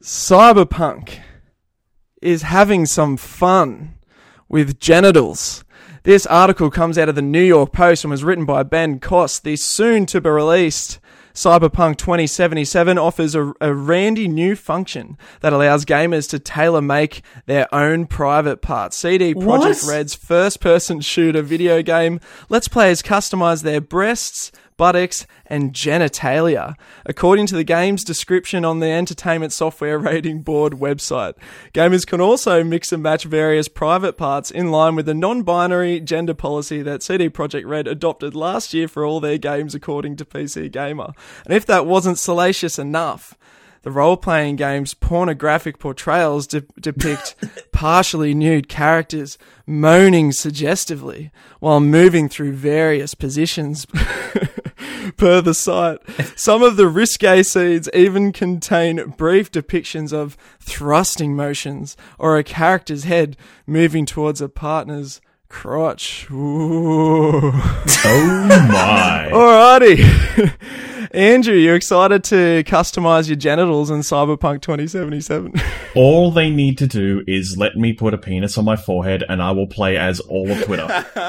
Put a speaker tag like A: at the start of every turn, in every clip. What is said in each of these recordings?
A: Cyberpunk is having some fun with genitals. This article comes out of the New York Post and was written by Ben Koss. The soon-to-be-released Cyberpunk 2077 offers a randy new function that allows gamers to tailor-make their own private parts. CD Projekt Red's first-person shooter video game lets players customize their breasts, buttocks, and genitalia, according to the game's description on the Entertainment Software Rating Board website. Gamers can also mix and match various private parts in line with the non-binary gender policy that CD Projekt Red adopted last year for all their games, according to PC Gamer. And if that wasn't salacious enough, the role-playing game's pornographic portrayals depict partially nude characters moaning suggestively while moving through various positions per the site. Some of the risque scenes even contain brief depictions of thrusting motions or a character's head moving towards a partner's crotch. Ooh.
B: Oh my.
A: Alrighty. Andrew, you excited to customize your genitals in Cyberpunk 2077?
B: All they need to do is let me put a penis on my forehead and I will play as all of Twitter.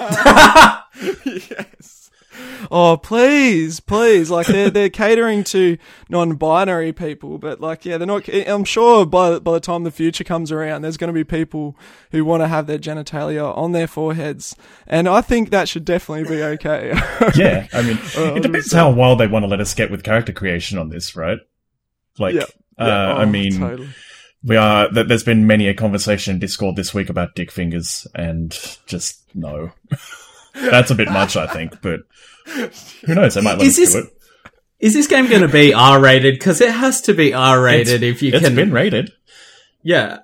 A: Yes. Oh, please. Like, they're catering to non-binary people, but, like, yeah, they're not... I'm sure by the time the future comes around, there's going to be people who want to have their genitalia on their foreheads, and I think that should definitely be okay.
B: Yeah, I mean, it depends how wild they want to let us get with character creation on this, right? Like, I mean... Totally. There's been many a conversation in Discord this week about dick fingers, and just no. That's a bit much, I think, but who knows? They might let us do it.
C: Is this game going to be R-rated? Because it has to be R-rated if you can...
B: It's been rated.
C: Yeah.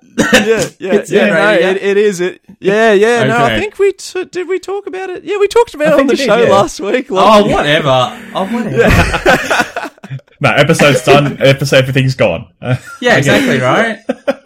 A: It is. No, I think did we talk about it? Yeah, we talked about it on the show last week.
C: Whatever. Yeah.
B: No, episode's done. Everything's gone.
C: Yeah, exactly, right?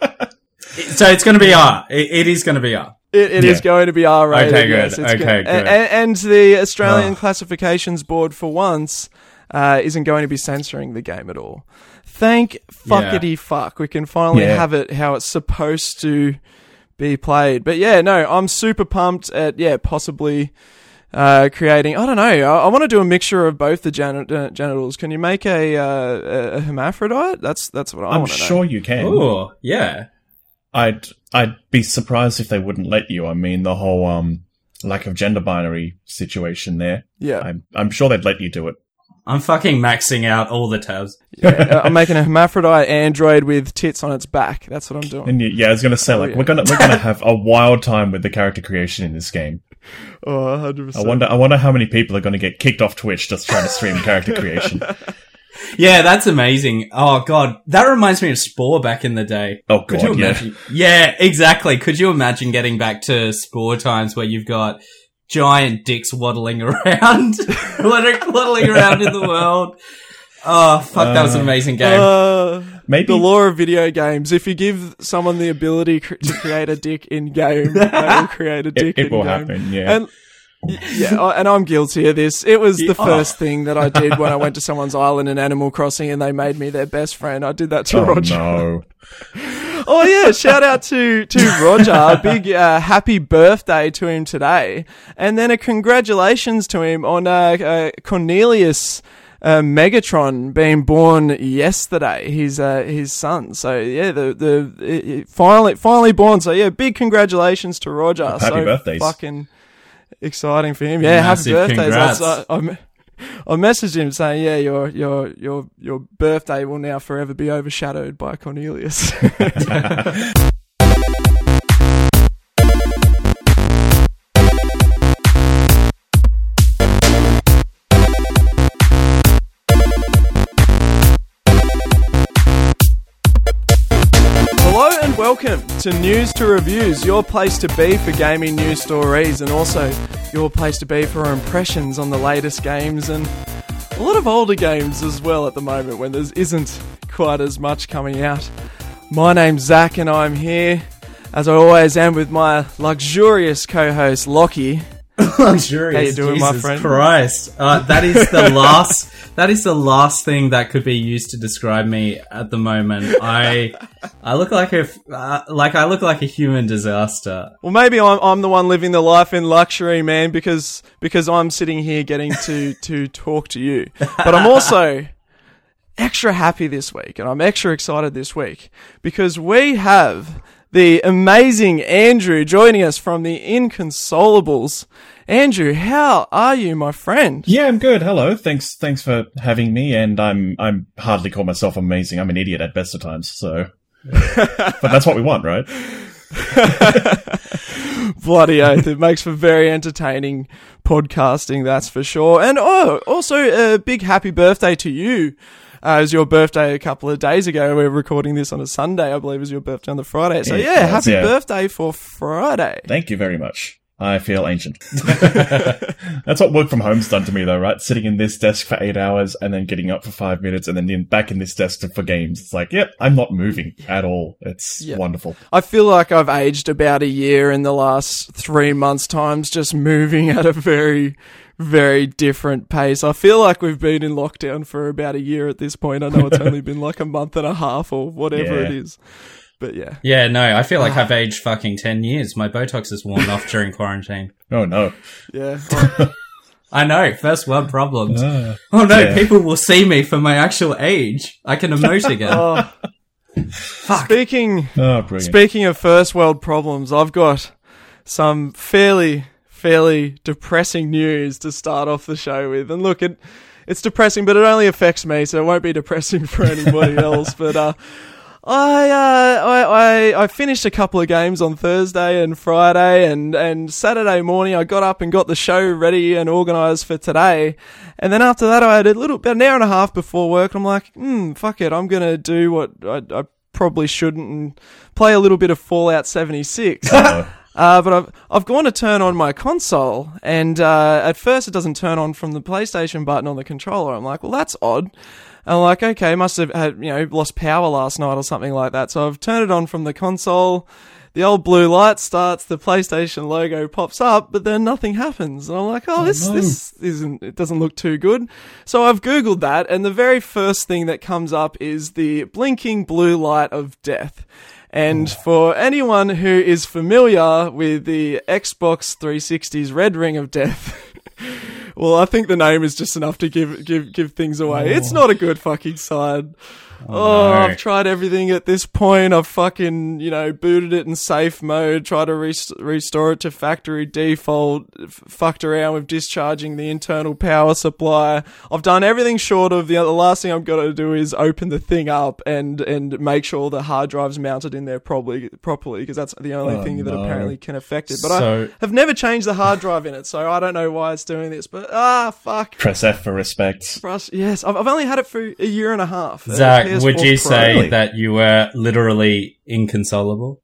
C: So it's going to be R. It is going to be R.
A: It is going to be R-rated.
C: Okay, good.
A: Yes,
C: Okay, good.
A: And the Australian Classifications Board, for once, isn't going to be censoring the game at all. Thank fuckity fuck. We can finally have it how it's supposed to be played. But yeah, no, I'm super pumped at, possibly creating... I don't know. I want to do a mixture of both the genitals. Can you make a hermaphrodite? That's what I want to know.
B: I'm sure you can.
C: Oh, yeah.
B: I'd be surprised if they wouldn't let you. I mean, the whole lack of gender binary situation there.
A: Yeah.
B: I'm sure they'd let you do it.
C: I'm fucking maxing out all the tabs.
A: Yeah, I'm making a hermaphrodite android with tits on its back. That's what I'm doing.
B: And I was gonna say, we're gonna have a wild time with the character creation in this game.
A: Oh, 100%.
B: I wonder how many people are gonna get kicked off Twitch just trying to stream character creation.
C: Yeah, that's amazing. Oh, God. That reminds me of Spore back in the day.
B: Oh, God,
C: Could you imagine? Yeah, exactly. Could you imagine getting back to Spore times where you've got giant dicks waddling around, waddling around in the world? Oh, fuck, that was an amazing game.
A: Maybe the law of video games. If you give someone the ability to create a dick in-game, they will create a dick in-game.
B: It will happen, yeah.
A: And I'm guilty of this. It was the first thing that I did when I went to someone's island in Animal Crossing and they made me their best friend. I did that to Roger.
B: No.
A: Oh, yeah. Shout out to Roger. A big happy birthday to him today. And then a congratulations to him on Cornelius Megatron being born yesterday, his son. So yeah, finally born. So yeah, big congratulations to Roger.
B: Happy birthdays.
A: Fucking exciting for him. Yeah,
C: massive
A: happy birthdays.
C: Congrats.
A: I messaged him saying, yeah, your birthday will now forever be overshadowed by Cornelius. Welcome to News to Reviews, your place to be for gaming news stories and also your place to be for our impressions on the latest games and a lot of older games as well at the moment when there isn't quite as much coming out. My name's Zach and I'm here, as I always am, with my luxurious co-host Lockie.
C: Luxurious.
A: How you doing,
C: Jesus
A: my friend?
C: Christ. That is the last. That is the last thing that could be used to describe me at the moment. I look like I look like a human disaster.
A: Well, maybe I'm the one living the life in luxury, man, because I'm sitting here getting to talk to you. But I'm also extra happy this week, and I'm extra excited this week because we have the amazing Andrew joining us from the Inconsolables. Andrew, how are you, my friend?
B: Yeah, I'm good. Hello. Thanks for having me. And I'm hardly call myself amazing. I'm an idiot at best of times. So, but that's what we want, right?
A: Bloody oath. It makes for very entertaining podcasting, that's for sure. And also a big happy birthday to you. It was your birthday a couple of days ago. We're recording this on a Sunday. I believe it was your birthday on the Friday. So happy birthday for Friday.
B: Thank you very much. I feel ancient. That's what work from home's done to me though, right? Sitting in this desk for 8 hours and then getting up for 5 minutes and then back in this desk for games. It's like, yep, I'm not moving at all. It's wonderful.
A: I feel like I've aged about a year in the last 3 months' times, just moving at a very, very different pace. I feel like we've been in lockdown for about a year at this point. I know it's only been like a month and a half or whatever it is. But yeah.
C: Yeah, no, I feel like I've aged fucking 10 years. My Botox is worn off during quarantine.
B: Oh, no.
A: Yeah.
C: I know, first world problems. People will see me for my actual age. I can emote again.
A: Fuck. Speaking of first world problems, I've got some fairly depressing news to start off the show with. And look, it's depressing, but it only affects me, so it won't be depressing for anybody else. But I finished a couple of games on Thursday and Friday, and Saturday morning I got up and got the show ready and organised for today. And then after that, I had about an hour and a half before work. I'm like, fuck it, I'm gonna do what I probably shouldn't and play a little bit of Fallout 76. But I've gone to turn on my console, and at first it doesn't turn on from the PlayStation button on the controller. I'm like, well, that's odd. I'm like, okay, must have had, lost power last night or something like that. So I've turned it on from the console. The old blue light starts, the PlayStation logo pops up, but then nothing happens. And I'm like, this isn't, it doesn't look too good. So I've Googled that, and the very first thing that comes up is the blinking blue light of death. And for anyone who is familiar with the Xbox 360's Red Ring of Death, well, I think the name is just enough to give things away. It's not a good fucking sign. No. I've tried everything at this point. I've fucking, booted it in safe mode, tried to restore it to factory default, fucked around with discharging the internal power supply. I've done everything short of the last thing I've got to do is open the thing up and make sure the hard drive's mounted in there properly, because that's the only thing that apparently can affect it. But I have never changed the hard drive in it, so I don't know why it's doing this, but fuck.
B: Press F for respect.
A: Yes, I've only had it for a year and a half.
C: Zach, would you say that you were literally inconsolable?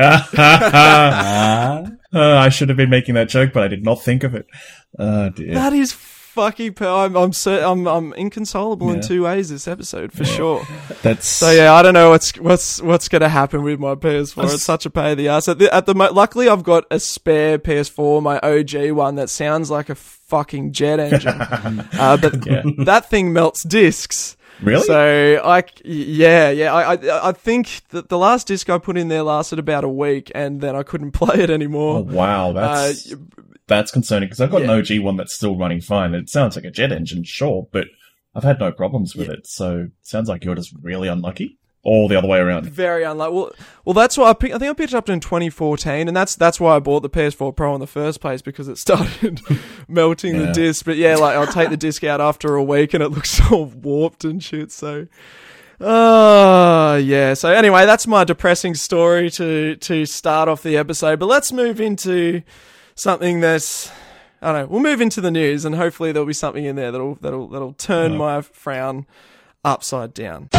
B: I should have been making that joke, but I did not think of it. Oh dear.
A: That is fucking. I'm inconsolable in two ways this episode for sure. So I don't know what's going to happen with my PS4. It's such a pain in the ass. Luckily, I've got a spare PS4, my OG one that sounds like a fucking jet engine, but that thing melts discs.
B: Really?
A: So I think that the last disc I put in there lasted about a week, and then I couldn't play it anymore.
B: Oh wow, that's concerning, because I've got an OG one that's still running fine. It sounds like a jet engine, sure, but I've had no problems with it. So it sounds like you're just really unlucky. All the other way around.
A: Very unlucky. Well, that's why I think I picked it up in 2014, and that's why I bought the PS4 Pro in the first place, because it started melting the disc. But I'll take the disc out after a week, and it looks all warped and shit. So, So anyway, that's my depressing story to start off the episode. But let's move into something that's, I don't know. We'll move into the news, and hopefully there'll be something in there that'll turn my frown upside down.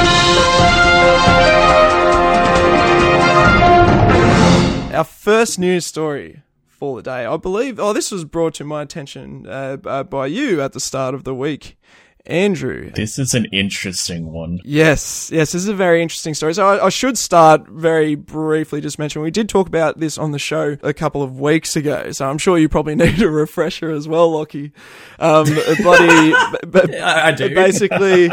A: Our first news story for the day, I believe. This was brought to my attention by you at the start of the week, Andrew.
B: This is an interesting one.
A: Yes, this is a very interesting story. So I should start very briefly just mentioning we did talk about this on the show a couple of weeks ago, so I'm sure you probably need a refresher as well, Lockie.
C: I do.
A: Basically,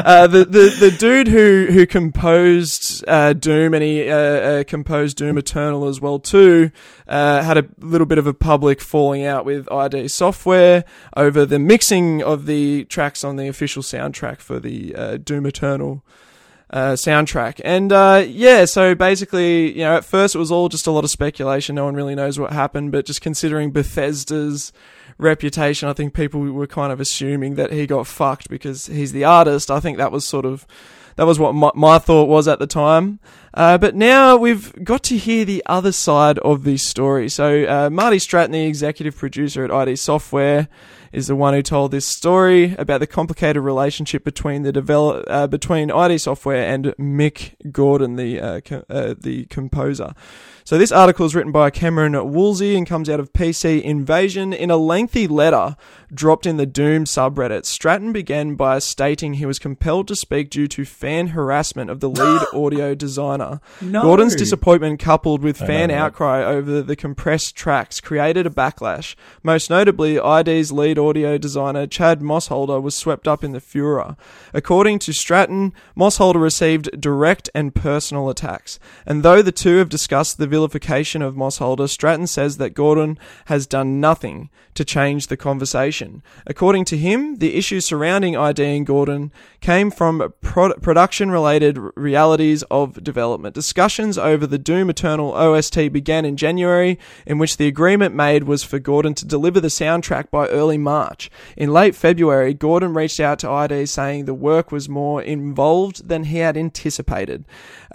A: the dude who composed Doom, and he composed Doom Eternal as well too, had a little bit of a public falling out with ID Software over the mixing of the tracks on the official soundtrack for the Doom Eternal soundtrack. And so basically, at first it was all just a lot of speculation. No one really knows what happened, but just considering Bethesda's reputation, I think people were kind of assuming that he got fucked because he's the artist. I think that was what my thought was at the time. But now we've got to hear the other side of this story. So Marty Stratton, the executive producer at ID Software, is the one who told this story about the complicated relationship between between ID Software and Mick Gordon, the composer. So this article is written by Cameron Woolsey and comes out of PC Invasion. In a lengthy letter dropped in the Doom subreddit, Stratton began by stating he was compelled to speak due to fan harassment of the lead audio designer.
C: No.
A: Gordon's disappointment, coupled with fan outcry over the compressed tracks, created a backlash. Most notably, ID's lead audio designer Chad Mossholder was swept up in the furor. According to Stratton, Mossholder received direct and personal attacks. And though the two have discussed the vilification of Mossholder, Stratton says that Gordon has done nothing to change the conversation. According to him, the issues surrounding ID and Gordon came from production-related realities of development. Discussions over the Doom Eternal OST began in January, in which the agreement made was for Gordon to deliver the soundtrack by early March. In late February, Gordon reached out to ID saying the work was more involved than he had anticipated.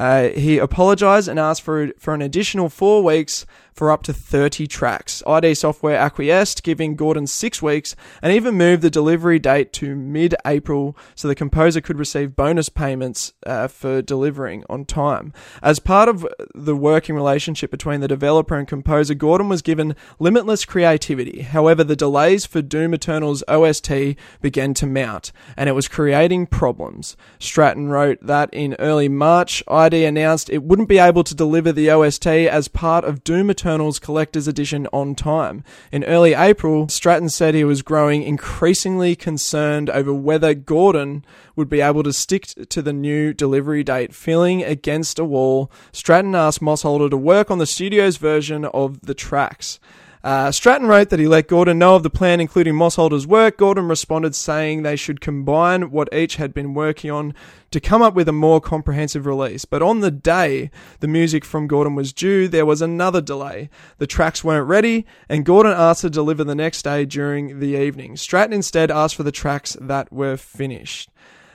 A: He apologized and asked for an additional 4 weeks for up to 30 tracks. ID Software acquiesced, giving Gordon 6 weeks, and even moved the delivery date to mid-April so the composer could receive bonus payments for delivering on time. As part of the working relationship between the developer and composer, Gordon was given limitless creativity. However, the delays for Doom Eternal's OST began to mount, and it was creating problems. Stratton wrote that in early March, ID announced it wouldn't be able to deliver the OST as part of Doom Eternal's Collector's Edition on time. In early April, Stratton said he was growing increasingly concerned over whether Gordon would be able to stick to the new delivery date. Feeling against a wall, Stratton asked Mossholder to work on the studio's version of the tracks. Stratton wrote that he let Gordon know of the plan, including Mossholder's work. Gordon responded saying they should combine what each had been working on to come up with a more comprehensive release. But on the day the music from Gordon was due, there was another delay. The tracks weren't ready, and Gordon asked to deliver the next day during the evening. Stratton instead asked for the tracks that were finished.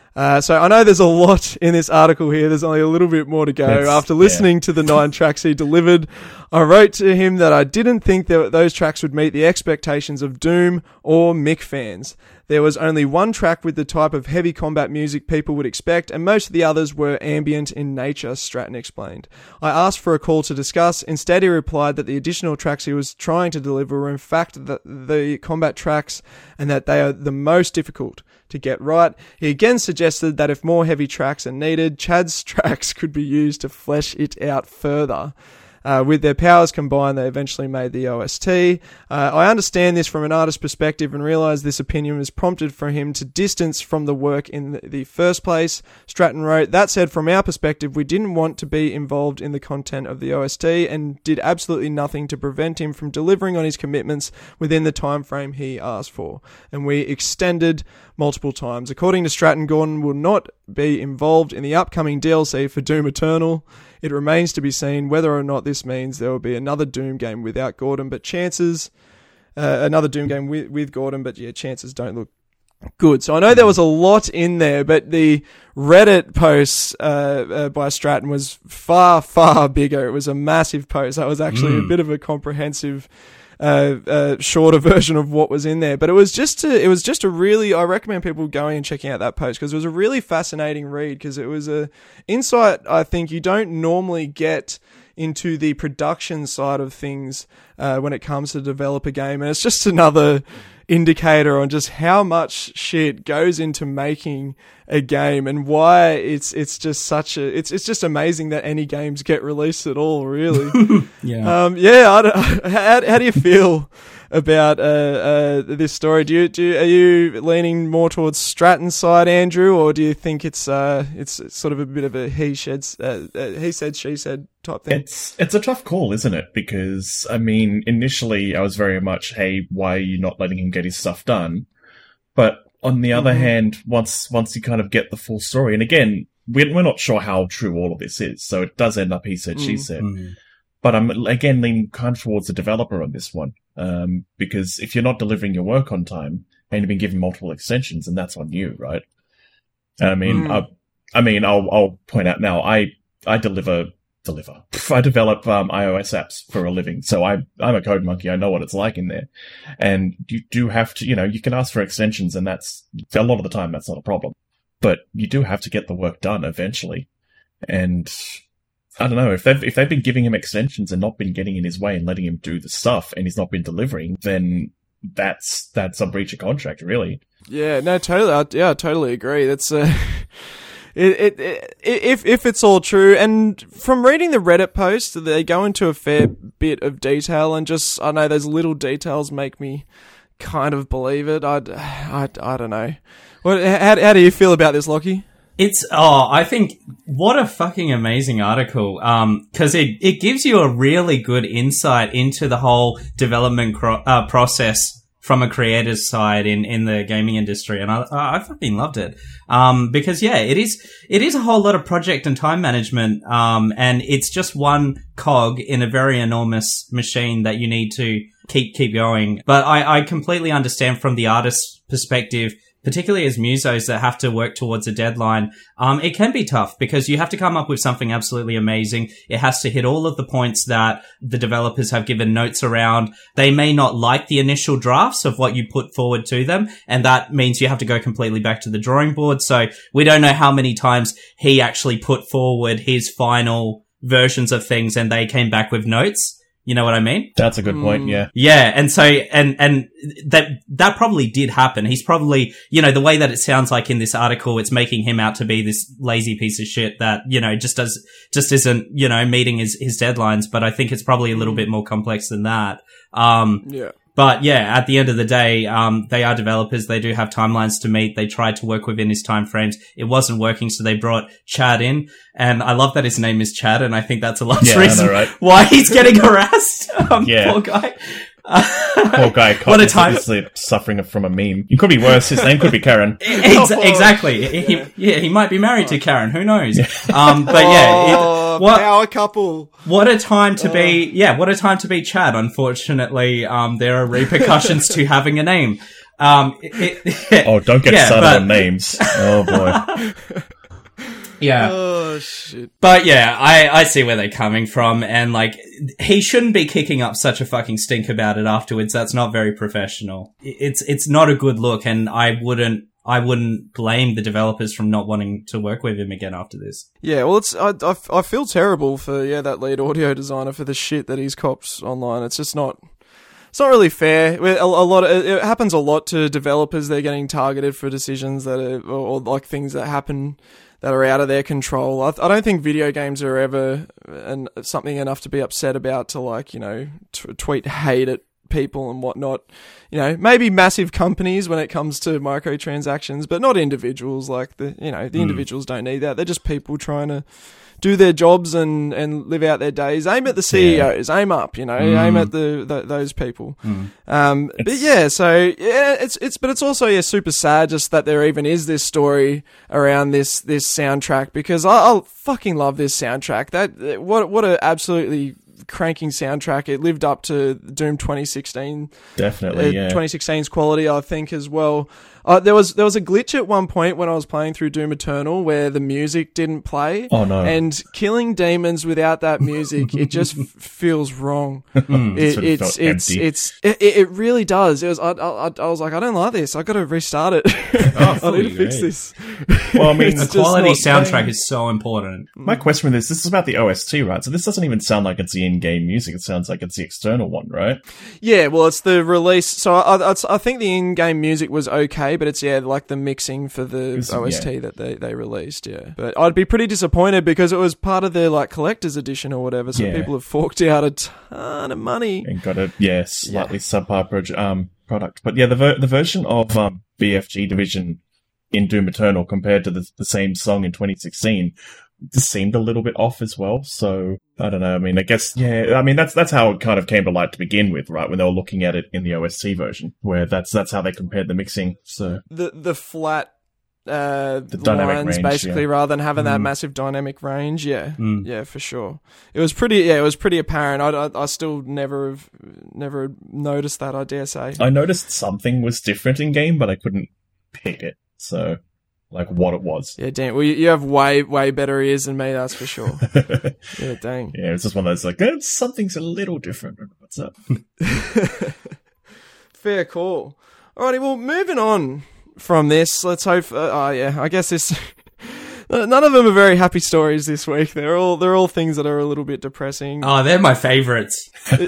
A: So I know there's a lot in this article here. There's only a little bit more to go. After listening to the 9 tracks he delivered, I wrote to him that I didn't think that those tracks would meet the expectations of Doom or Mick fans. There was only one track with the type of heavy combat music people would expect, and most of the others were ambient in nature, Stratton explained. I asked for a call to discuss. Instead, he replied that the additional tracks he was trying to deliver were in fact the combat tracks, and that they are the most difficult to get right. He again suggested that if more heavy tracks are needed, Chad's tracks could be used to flesh it out further. With their powers combined, they eventually made the OST. I understand this from an artist's perspective and realise this opinion was prompted for him to distance from the work in the first place. Stratton wrote, that said, from our perspective, we didn't want to be involved in the content of the OST and did absolutely nothing to prevent him from delivering on his commitments within the time frame he asked for. And we extended multiple times. According to Stratton, Gordon will not be involved in the upcoming DLC for Doom Eternal. It remains to be seen whether or not this means there will be another Doom game without Gordon, but chances, another Doom game with Gordon, but yeah, chances don't look good. So I know there was a lot in there, but the Reddit post by Stratton was far, far bigger. It was a massive post. That was actually a bit of a comprehensive shorter version of what was in there, but it was just a really, I recommend people going and checking out that post because it was a really fascinating read because it was a insight I think you don't normally get into the production side of things when it comes to develop a game, and it's just another indicator on just how much shit goes into making a game and why it's just such a it's just amazing that any games get released at all, really.
C: Yeah.
A: How do you feel about this story? Are you leaning more towards Stratton's side, Andrew, or do you think it's sort of a bit of a he said, she said type thing?
B: It's a tough call, isn't it? Because I mean, initially I was very much, hey, why are you not letting him get his stuff done? But on the other hand, once you kind of get the full story, and again, we're not sure how true all of this is, so it does end up he said, she said. But I'm again leaning kind of towards the developer on this one, because if you're not delivering your work on time and you've been given multiple extensions, and that's on you, right? I mean, I'll point out now, I develop iOS apps for a living, so I'm a code monkey. I know what it's like in there, and you do have to, you can ask for extensions, and that's a lot of the time that's not a problem, but you do have to get the work done eventually, and I don't know, if they've been giving him extensions and not been getting in his way and letting him do the stuff, and he's not been delivering, then that's a breach of contract, really.
A: Yeah, no, totally. I totally agree. That's if it's all true, and from reading the Reddit post, they go into a fair bit of detail, and just I know those little details make me kind of believe it. I don't know. How do you feel about this, Lockie?
C: I think what a fucking amazing article. 'Cause it gives you a really good insight into the whole development process from a creator's side in the gaming industry. And I fucking loved it. Because yeah, it is a whole lot of project and time management. And it's just one cog in a very enormous machine that you need to keep going. But I completely understand from the artist's perspective, particularly as musos that have to work towards a deadline, it can be tough because you have to come up with something absolutely amazing. It has to hit all of the points that the developers have given notes around. They may not like the initial drafts of what you put forward to them, and that means you have to go completely back to the drawing board. So we don't know how many times he actually put forward his final versions of things and they came back with notes. You know what I mean?
B: That's a good point, yeah.
C: Yeah, and so, and that probably did happen. He's probably, the way that it sounds like in this article, it's making him out to be this lazy piece of shit that, just isn't, meeting his deadlines, but I think it's probably a little bit more complex than that.
A: Yeah.
C: But yeah, at the end of the day, they are developers. They do have timelines to meet. They tried to work within his timeframes. It wasn't working, so they brought Chad in. And I love that his name is Chad, and I think that's a large reason why he's getting harassed. Poor guy.
B: Poor guy. What a time. Obviously suffering from a meme. It could be worse. His name could be Karen.
C: Exactly. He might be married to Karen. Who knows? But yeah.
A: Power couple.
C: What a time to be. Yeah. What a time to be Chad. Unfortunately, there are repercussions to having a name.
B: Don't get started on names. Oh boy.
C: Yeah.
A: Oh shit.
C: But yeah, I see where they're coming from, and he shouldn't be kicking up such a fucking stink about it afterwards. That's not very professional. It's not a good look, and I wouldn't blame the developers from not wanting to work with him again after this.
A: Yeah, well, I feel terrible for that lead audio designer for the shit that he's copped online. It's just not. It's not really fair. It happens a lot to developers. They're getting targeted for decisions that are, or things that happen that are out of their control. I don't think video games are ever something enough to be upset about to tweet hate at people and whatnot. Maybe massive companies when it comes to microtransactions, but not individuals. The individuals don't need that. They're just people trying to do their jobs and live out their days. Aim at the CEOs. Yeah. Aim up. Aim at those people. But yeah, so yeah, it's also super sad just that there even is this story around this soundtrack, because I fucking love this soundtrack. What a absolutely cranking soundtrack. It lived up to Doom 2016.
B: Definitely, yeah.
A: 2016's quality, I think, as well. There was a glitch at one point when I was playing through Doom Eternal where the music didn't play.
B: Oh no!
A: And killing demons without that music, it just feels wrong. It really does. It was. I was like, I don't like this. I got to restart it. I need to fix this.
B: Well, I mean,
C: the quality soundtrack is so important.
B: My question with this is about the OST, right? So this doesn't even sound like it's the in-game music. It sounds like it's the external one, right?
A: Yeah, well, it's the release. So I think the in-game music was okay, but it's like the mixing for the OST that they released. Yeah, but I'd be pretty disappointed because it was part of their like collector's edition or whatever. So people have forked out a ton of money
B: and got a slightly subpar product. But yeah, the version of BFG Division in Doom Eternal compared to the same song in 2016 just seemed a little bit off as well. So I don't know. I mean, I guess that's how it kind of came to light to begin with, right? When they were looking at it in the OST version, where that's how they compared the mixing. So
A: the flat
B: the dynamic
A: lines
B: range,
A: basically rather than having that massive dynamic range. Yeah, for sure. It was pretty apparent. I still never noticed that, I dare say.
B: I noticed something was different in game, but I couldn't pick it. So, like, what it was.
A: Yeah, dang. Well, you have way better ears than me, that's for sure. Yeah, dang.
B: Yeah, it's just one of those, like, something's a little different. What's up?
A: Fair call. Alrighty, well, moving on from this, let's hope... I guess this... None of them are very happy stories this week. They're all things that are a little bit depressing.
C: Oh, they're my favourites.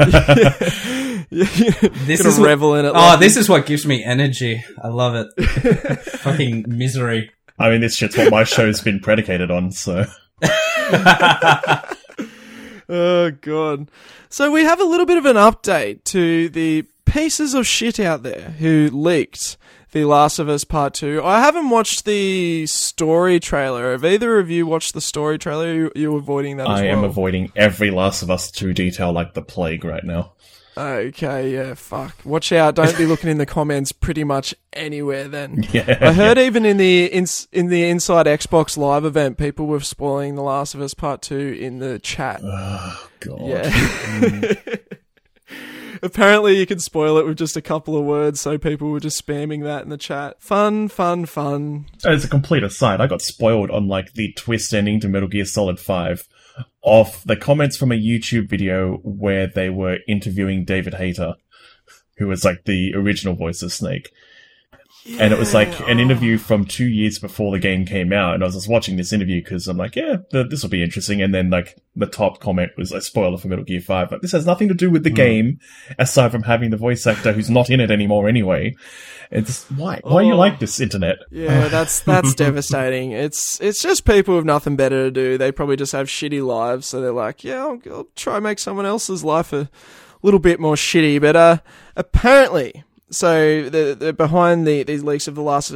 A: This is revel in it.
C: This is what gives me energy. I love it. Fucking misery.
B: I mean, this shit's what my show's been predicated on, so...
A: Oh, God. So we have a little bit of an update to the pieces of shit out there who leaked The Last of Us Part 2. I haven't watched the story trailer. Have either of you watched the story trailer? You're avoiding that as well?
B: I am avoiding every Last of Us 2 detail like the plague right now.
A: Okay, yeah, fuck. Watch out. Don't be looking in the comments pretty much anywhere then.
B: Yeah,
A: I heard even in the Inside Xbox Live event, people were spoiling The Last of Us Part 2 in the chat.
B: Oh, God.
A: Yeah. Apparently you can spoil it with just a couple of words, so people were just spamming that in the chat. Fun.
B: As a complete aside, I got spoiled on, like, the twist ending to Metal Gear Solid 5 off the comments from a YouTube video where they were interviewing David Hayter, who was, like, the original voice of Snake. Yeah. And it was, like, an interview from 2 years before the game came out, and I was just watching this interview because I'm like, yeah, this will be interesting, and then, like, the top comment was a spoiler for Metal Gear 5. But this has nothing to do with the game, aside from having the voice actor who's not in it anymore anyway. It's why are you like this, internet?
A: Yeah, that's devastating. It's just people with nothing better to do. They probably just have shitty lives, so they're like, yeah, I'll try and make someone else's life a little bit more shitty. But apparently, so the behind these leaks of The Last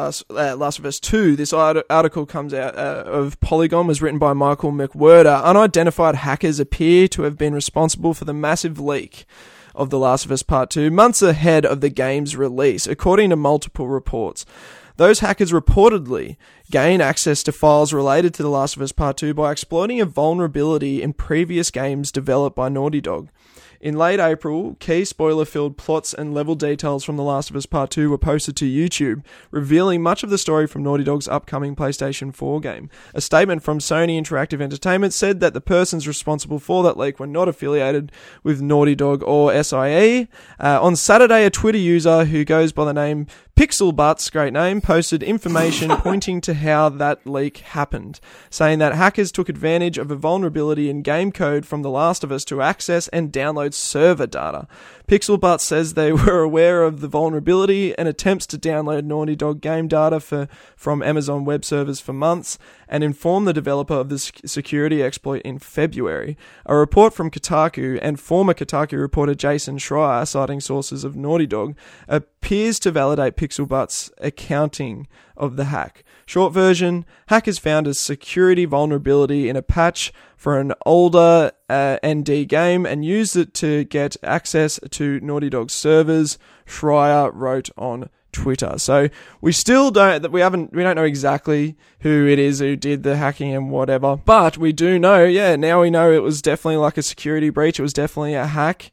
A: of Us 2, this article comes out of Polygon, was written by Michael McWhirter. Unidentified hackers appear to have been responsible for the massive leak of The Last of Us Part 2 months ahead of the game's release, according to multiple reports. Those hackers reportedly gained access to files related to The Last of Us Part 2 by exploiting a vulnerability in previous games developed by Naughty Dog. In late April, key spoiler-filled plots and level details from The Last of Us Part 2 were posted to YouTube, revealing much of the story from Naughty Dog's upcoming PlayStation 4 game. A statement from Sony Interactive Entertainment said that the persons responsible for that leak were not affiliated with Naughty Dog or SIE. On Saturday, a Twitter user who goes by the name PixelButts, great name, posted information pointing to how that leak happened, saying that hackers took advantage of a vulnerability in game code from The Last of Us to access and download server data. PixelButts says they were aware of the vulnerability and attempts to download Naughty Dog game data from Amazon Web Servers for months, and informed the developer of the security exploit in February. A report from Kotaku and former Kotaku reporter Jason Schreier, citing sources of Naughty Dog, appears to validate PixelButts' accounting of the hack. Short version, hackers found a security vulnerability in a patch for an older ND game and used it to get access to Naughty Dog's servers, Schreier wrote on Twitter. So we don't know exactly who it is who did the hacking and whatever, but we do know, now we know it was definitely like a security breach. It was definitely a hack.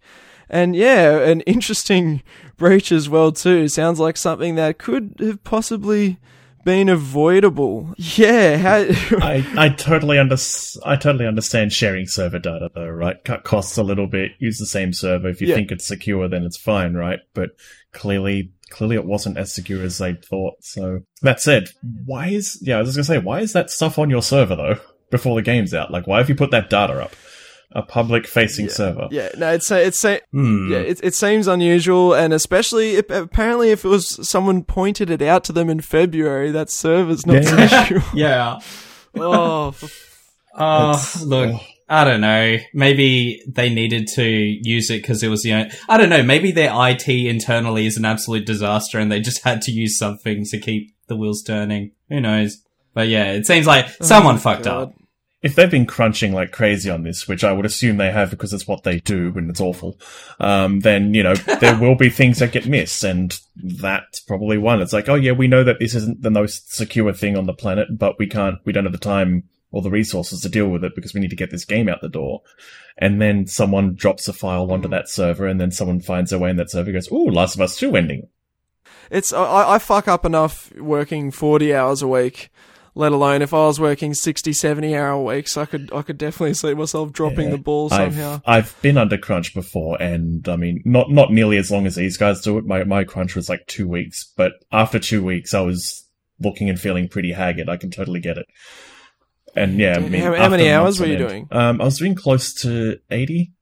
A: And yeah, an interesting breach as well too. Sounds like something that could have possibly been avoidable. Yeah,
B: I totally understand sharing server data though, right? Cut costs a little bit, use the same server. If you think it's secure, then it's fine, right? But clearly it wasn't as secure as they thought. So that said, I was just gonna say, why is that stuff on your server though before the game's out? Like, why have you put that data up? A public-facing server.
A: Yeah, no, it seems unusual, and especially apparently if it was someone pointed it out to them in February, that server's not secure.
C: Yeah. Look, I don't know. Maybe they needed to use it because it was I don't know. Maybe their IT internally is an absolute disaster, and they just had to use something to keep the wheels turning. Who knows? But yeah, it seems like someone fucked up.
B: If they've been crunching like crazy on this, which I would assume they have because it's what they do and it's awful, then, there will be things that get missed, and that's probably one. It's like, oh yeah, we know that this isn't the most secure thing on the planet, but we don't have the time or the resources to deal with it because we need to get this game out the door. And then someone drops a file onto that server, and then someone finds their way in that server and goes, ooh, Last of Us 2 ending.
A: I fuck up enough working 40 hours a week, let alone if I was working 60, 70-hour weeks, I could definitely see myself dropping the ball somehow.
B: I've been under crunch before, and I mean, not nearly as long as these guys do it. My crunch was like 2 weeks, but after 2 weeks, I was looking and feeling pretty haggard. I can totally get it. And yeah, I mean,
A: how many hours were you doing?
B: I was doing close to 80.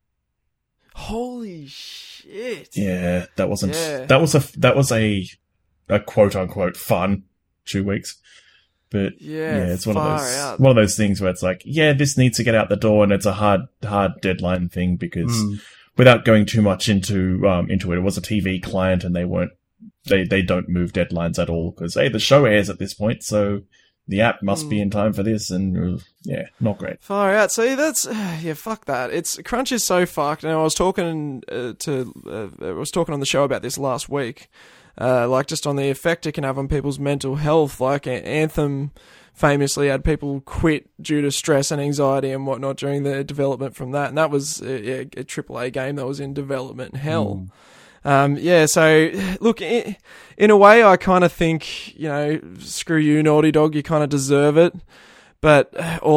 A: Holy shit!
B: Yeah, that was a quote unquote fun 2 weeks. But yeah, it's one of those things where it's like, yeah, this needs to get out the door, and it's a hard deadline thing because without going too much into it was a TV client, and they don't move deadlines at all because hey, the show airs at this point, so the app must be in time for this, and yeah, not great.
A: Far out. See, that's fuck that. Crunch is so fucked. And I was talking on the show about this last week. Like just on the effect it can have on people's mental health. Like Anthem famously had people quit due to stress and anxiety and whatnot during the development from that. And that was a AAA game that was in development hell. So look, in a way I kind of think, screw you, Naughty Dog, you kind of deserve it. But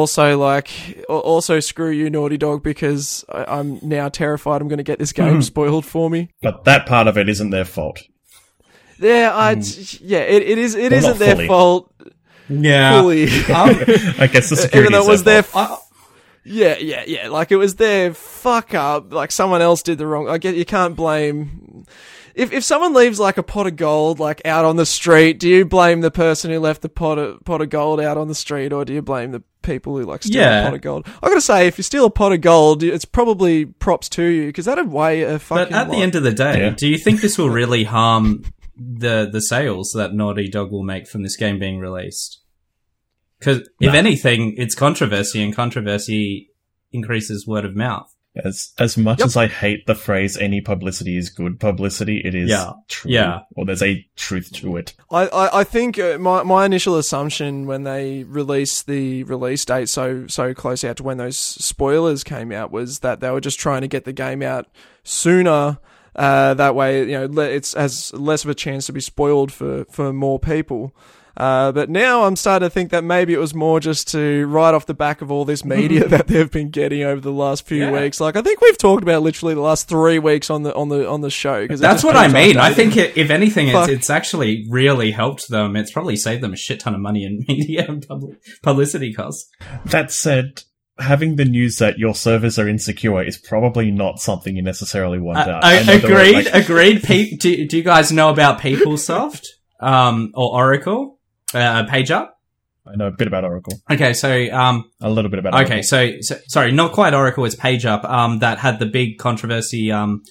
A: also screw you, Naughty Dog, because I'm now terrified I'm going to get this game spoiled for me.
B: But that part of it isn't their fault.
A: Yeah, it isn't their fault.
C: Yeah,
A: fully.
B: I guess the security.
A: Even though it was their. Yeah. Like it was their fuck up. Like someone else did the wrong. I get you can't blame. If someone leaves like a pot of gold like out on the street, do you blame the person who left the pot of gold out on the street, or do you blame the people who like steal a pot of gold? I gotta say, if you steal a pot of gold, it's probably props to you because that'd weigh a fucking.
C: But at the end of the day, do you think this will really harm the sales that Naughty Dog will make from this game being released? Because if anything, it's controversy, and controversy increases word of mouth.
B: As much as I hate the phrase "any publicity is good publicity," it is true. Or there's a truth to it.
A: I think my initial assumption when they released the release date so close out to when those spoilers came out was that they were just trying to get the game out sooner. That way, it's has less of a chance to be spoiled for more people. But now I'm starting to think that maybe it was more just to ride off the back of all this media that they've been getting over the last few weeks. Like I think we've talked about literally the last 3 weeks on the show. Cause
C: that's what I mean. I think if anything, it's actually really helped them. It's probably saved them a shit ton of money in media and publicity costs.
B: That said, having the news that your servers are insecure is probably not something you necessarily want out.
C: Agreed. Do you guys know about PeopleSoft or Oracle? PageUp?
B: I know a bit about Oracle.
C: Okay, so
B: a little bit about Oracle.
C: Okay, so sorry, not quite Oracle, it's PageUp that had the big controversy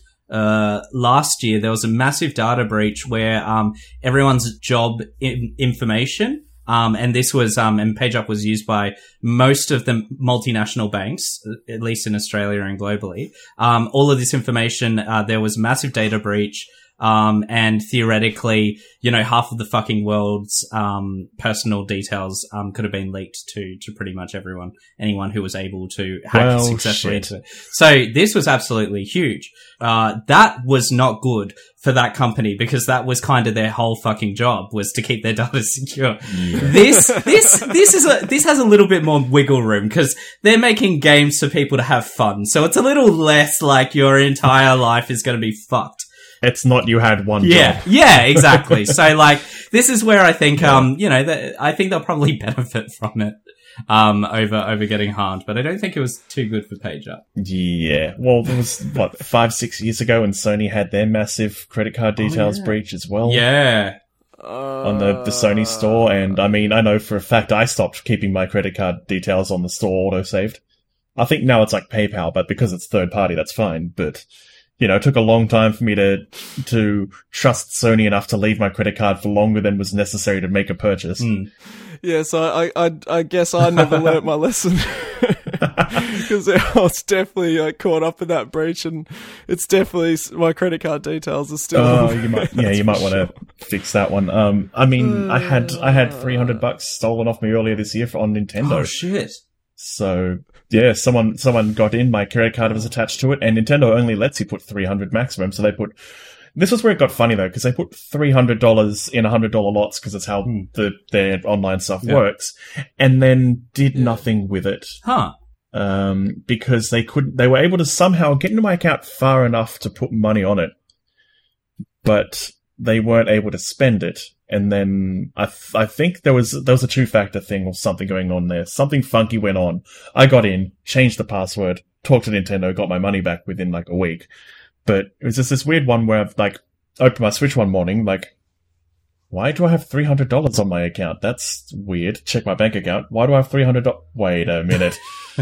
C: last year. There was a massive data breach where everyone's job information and this was and PageUp was used by most of the multinational banks, at least in Australia and globally. All of this information, there was a massive data breach. And theoretically, half of the fucking world's, personal details, could have been leaked to pretty much anyone who was able to hack successfully into it. So this was absolutely huge. That was not good for that company because that was kind of their whole fucking job was to keep their data secure. Yeah. This has a little bit more wiggle room because they're making games for people to have fun. So it's a little less like your entire life is going to be fucked.
B: It's not you had one job.
C: Yeah, exactly. So, this is where I think, I think they'll probably benefit from it, over getting harmed. But I don't think it was too good for PageUp.
B: Yeah. Well, it was, 5-6 years ago when Sony had their massive credit card details breach as well.
C: Yeah.
B: On the Sony store. And, I mean, I know for a fact I stopped keeping my credit card details on the store auto-saved. I think now it's like PayPal, but because it's third party, that's fine. But... it took a long time for me to trust Sony enough to leave my credit card for longer than was necessary to make a purchase.
A: Mm. Yeah, so I guess I never learnt my lesson because I was definitely caught up in that breach, and it's definitely my credit card details are still.
B: You might want to fix that one. I mean, I had $300 stolen off me earlier this year on Nintendo.
C: Oh shit!
B: So. Yeah, someone got in, my credit card was attached to it, and Nintendo only lets you put $300 maximum, so this was where it got funny though, because they put $300 in $100 lots, because that's how their online stuff works, and then did nothing with it.
C: Huh.
B: Because they were able to somehow get into my account far enough to put money on it, but they weren't able to spend it. And then I think there was a two-factor thing or something going on there. Something funky went on. I got in, changed the password, talked to Nintendo, got my money back within a week. But it was just this weird one where I've opened my Switch one morning, why do I have $300 on my account? That's weird. Check my bank account. Why do I have $300? Wait a minute.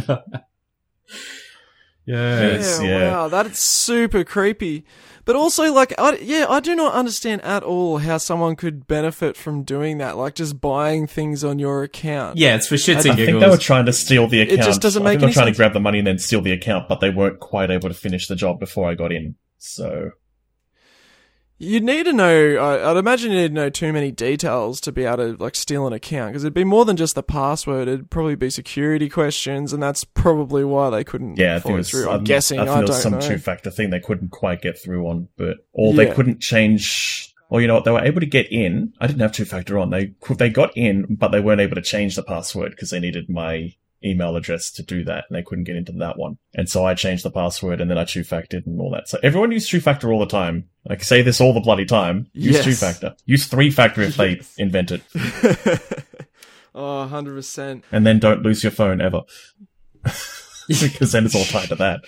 A: Wow, that's super creepy. But also, I do not understand at all how someone could benefit from doing that, just buying things on your account.
C: Yeah, it's for shits and giggles.
B: I think they were trying to steal the account.
A: It just doesn't make any sense.
B: They were trying to grab the money and then steal the account, but they weren't quite able to finish the job before I got in, so...
A: You'd need to know, I'd imagine you'd know too many details to be able to, steal an account, because it'd be more than just the password, it'd probably be security questions, and that's probably why they couldn't follow through. I'm guessing, I don't know.
B: There was some two-factor thing they couldn't quite get through on, they couldn't change... Or you know what, they were able to get in. I didn't have two-factor on. They got in, but they weren't able to change the password, because they needed my email address to do that, and they couldn't get into that one. And so I changed the password, and then I two-factored and all that. So everyone used two-factor all the time. I say this all the bloody time. Use two-factor. Use three-factor if they invent it.
A: 100%.
B: And then don't lose your phone ever. Because then it's all tied to that.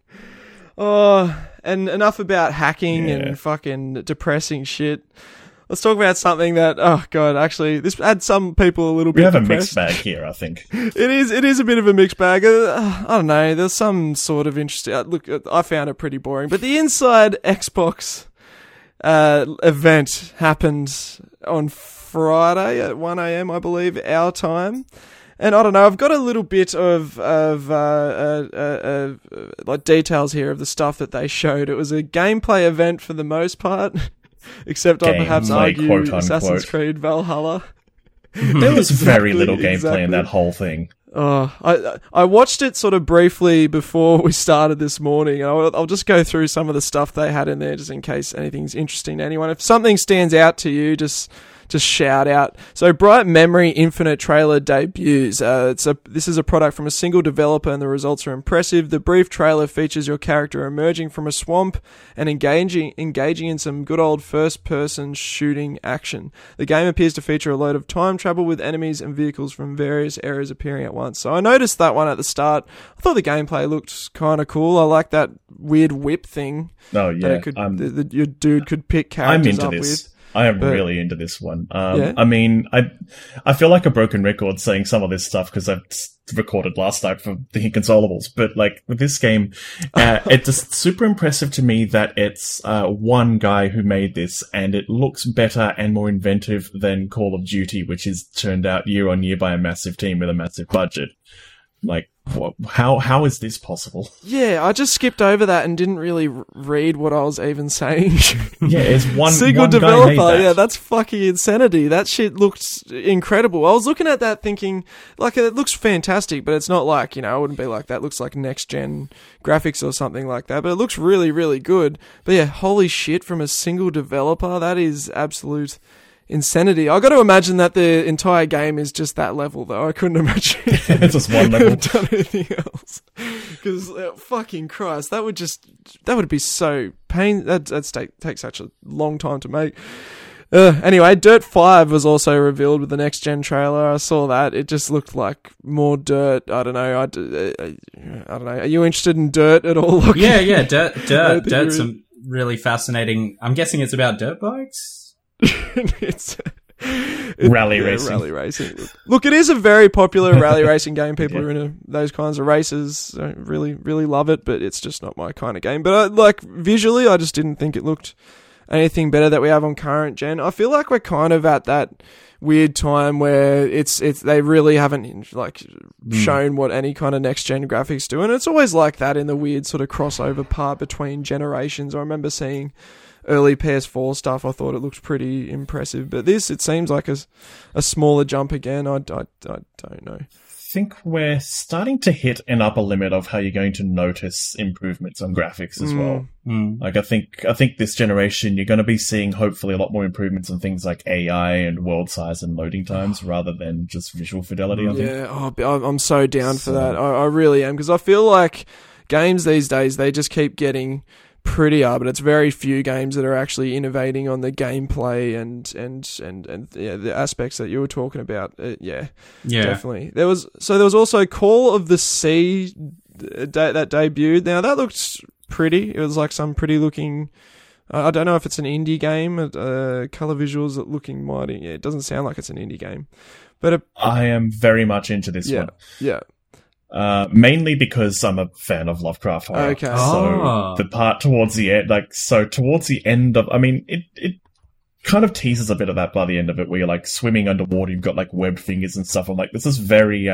A: And enough about hacking and fucking depressing shit. Let's talk about something that, actually, this had some people a little bit depressed.
B: We have a mixed bag here, I think.
A: It is a bit of a mixed bag. I don't know, there's some sort of interesting... Look, I found it pretty boring. But the Inside Xbox event happened on Friday at 1 a.m, I believe, our time. And I don't know, I've got a little bit of details here of the stuff that they showed. It was a gameplay event for the most part. Except I'd perhaps argue quote, Assassin's Creed Valhalla.
B: There was very little gameplay in that whole thing.
A: I watched it sort of briefly before we started this morning. I'll just go through some of the stuff they had in there just in case anything's interesting to anyone. If something stands out to you, just shout out. So Bright Memory Infinite trailer debuts. This is a product from a single developer and the results are impressive. The brief trailer features your character emerging from a swamp and engaging in some good old first-person shooting action. The game appears to feature a load of time travel with enemies and vehicles from various areas appearing at once. So I noticed that one at the start. I thought the gameplay looked kind of cool. I like that weird whip thing.
B: Oh yeah,
A: that your dude could pick characters up with.
B: I am really into this one. I mean, I feel like a broken record saying some of this stuff because I've recorded last night for the Inconsolables, but with this game, it's just super impressive to me that it's one guy who made this, and it looks better and more inventive than Call of Duty, which is turned out year on year by a massive team with a massive budget. How is this possible?
A: Yeah, I just skipped over that and didn't really read what I was even saying.
B: Yeah, it's one
A: single
B: one
A: developer.
B: Guy made that.
A: Yeah, that's fucking insanity. That shit looked incredible. I was looking at that thinking, like, it looks fantastic, but it's not like, you know, I wouldn't be like, that looks like next gen graphics or something like that. But it looks really, really good. But yeah, holy shit, from a single developer, that is absolute insanity. I got to imagine that the entire game is just that level, though. I couldn't imagine
B: it's just one level.
A: done anything else. Because fucking Christ, that would be so pain. That take such a long time to make. Anyway, Dirt 5 was also revealed with the next gen trailer. I saw that. It just looked like more Dirt. I don't know. I don't know. Are you interested in Dirt at all?
C: Yeah. Dirt's really fascinating. I'm guessing it's about dirt bikes.
B: Rally racing.
A: Rally racing. Look, it is a very popular rally racing game. People are into those kinds of races. I really, really love it, but it's just not my kind of game. But visually, I just didn't think it looked anything better that we have on current gen. I feel like we're kind of at that weird time where it's they really haven't shown what any kind of next gen graphics do, and it's always like that in the weird sort of crossover part between generations. I remember seeing early PS4 stuff. I thought it looked pretty impressive, but it seems like a smaller jump again. I don't know.
B: I think we're starting to hit an upper limit of how you're going to notice improvements on graphics as well. Like I think this generation you're going to be seeing hopefully a lot more improvements on things like AI and world size and loading times rather than just visual fidelity. I think.
A: I'm so down for that. I really am, because I feel like games these days, they just keep getting prettier, but it's very few games that are actually innovating on the gameplay and the aspects that you were talking about. Definitely. There was also Call of the Sea that debuted. Now that looked pretty. It was like some pretty looking. I don't know if it's an indie game. Color visuals looking mighty. Yeah, it doesn't sound like it's an indie game, but
B: I am very much into this one.
A: Yeah.
B: Mainly because I'm a fan of Lovecraft horror.
A: Okay.
B: So the part towards the end, towards the end of, I mean, it kind of teases a bit of that by the end of it, where you're like swimming underwater, you've got like webbed fingers and stuff. I'm like, this is very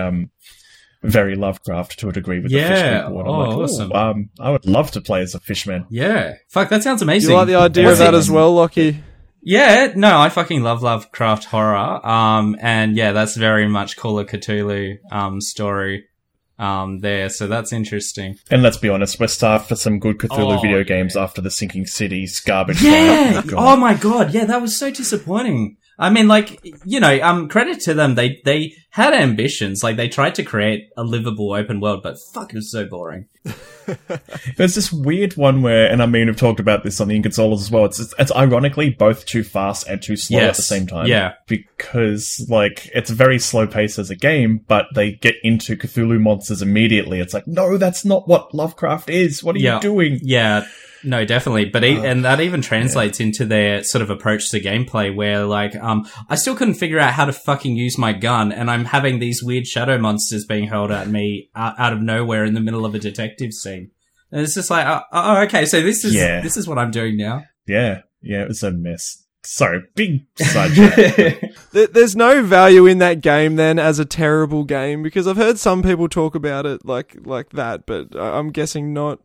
B: Lovecraft to a degree with the fish people. And I'm like,
C: awesome.
B: I would love to play as a fishman.
C: Yeah. Fuck, that sounds amazing.
A: You like the idea of that as well, Lockie?
C: Yeah, no, I fucking love Lovecraft horror. And yeah, that's very much Call of Cthulhu, story. There, so that's interesting.
B: And let's be honest, we're starved for some good Cthulhu video games after the Sinking Cities garbage.
C: Yeah! Oh my god, yeah, that was so disappointing. I mean, credit to them, they had ambitions. Like, they tried to create a livable open world, but fuck, it was so boring.
B: There's this weird one where, and I mean, we've talked about this on the Inconsolers as well, it's ironically both too fast and too slow at the same time.
C: Yeah.
B: Because, it's a very slow pace as a game, but they get into Cthulhu monsters immediately. It's like, no, that's not what Lovecraft is. What are you doing?
C: Yeah. No, definitely. But and that even translates into their sort of approach to gameplay where, I still couldn't figure out how to fucking use my gun, and I'm having these weird shadow monsters being hurled at me out of nowhere in the middle of a detective scene. And it's just like, okay, so this is what I'm doing now.
B: Yeah. Yeah, it was a mess. Sorry, big sidetrack.
A: There's no value in that game then as a terrible game, because I've heard some people talk about it like that, but I'm guessing not.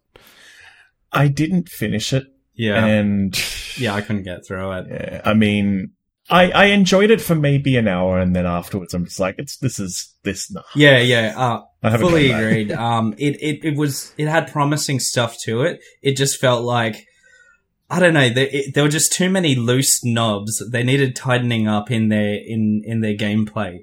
B: I didn't finish it.
C: Yeah.
B: And
C: yeah, I couldn't get through it.
B: Yeah, I mean, I enjoyed it for maybe an hour, and then afterwards I'm just like, no.
C: Yeah.
B: I
C: fully agreed. It had promising stuff to it. It just felt like, I don't know, there were just too many loose knobs. They needed tightening up in their gameplay.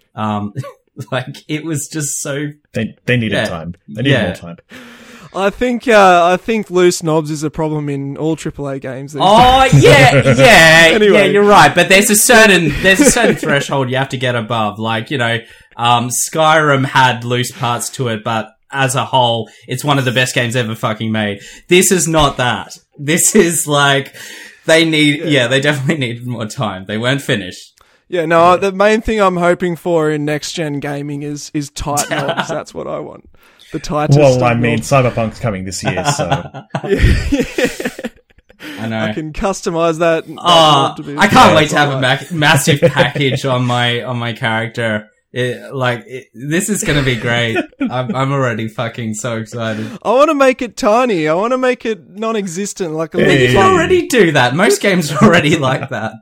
C: It was just so.
B: They needed time. They needed more time.
A: I think loose knobs is a problem in all AAA games.
C: Anyway. Yeah, you're right. But there's a certain threshold you have to get above. Skyrim had loose parts to it, but as a whole, it's one of the best games ever fucking made. This is not that. This is they definitely needed more time. They weren't finished.
A: Yeah, no, the main thing I'm hoping for in next gen gaming is tight knobs. That's what I want. The tightest.
B: Well, I mean, Cyberpunk's coming this year, so.
C: I know.
A: I can customize that.
C: I can't wait to have a massive package on my character This is going to be great. I'm already fucking so excited.
A: I want to make it tiny. I want to make it non-existent, like a little.
C: You already do that. Most games are already like that.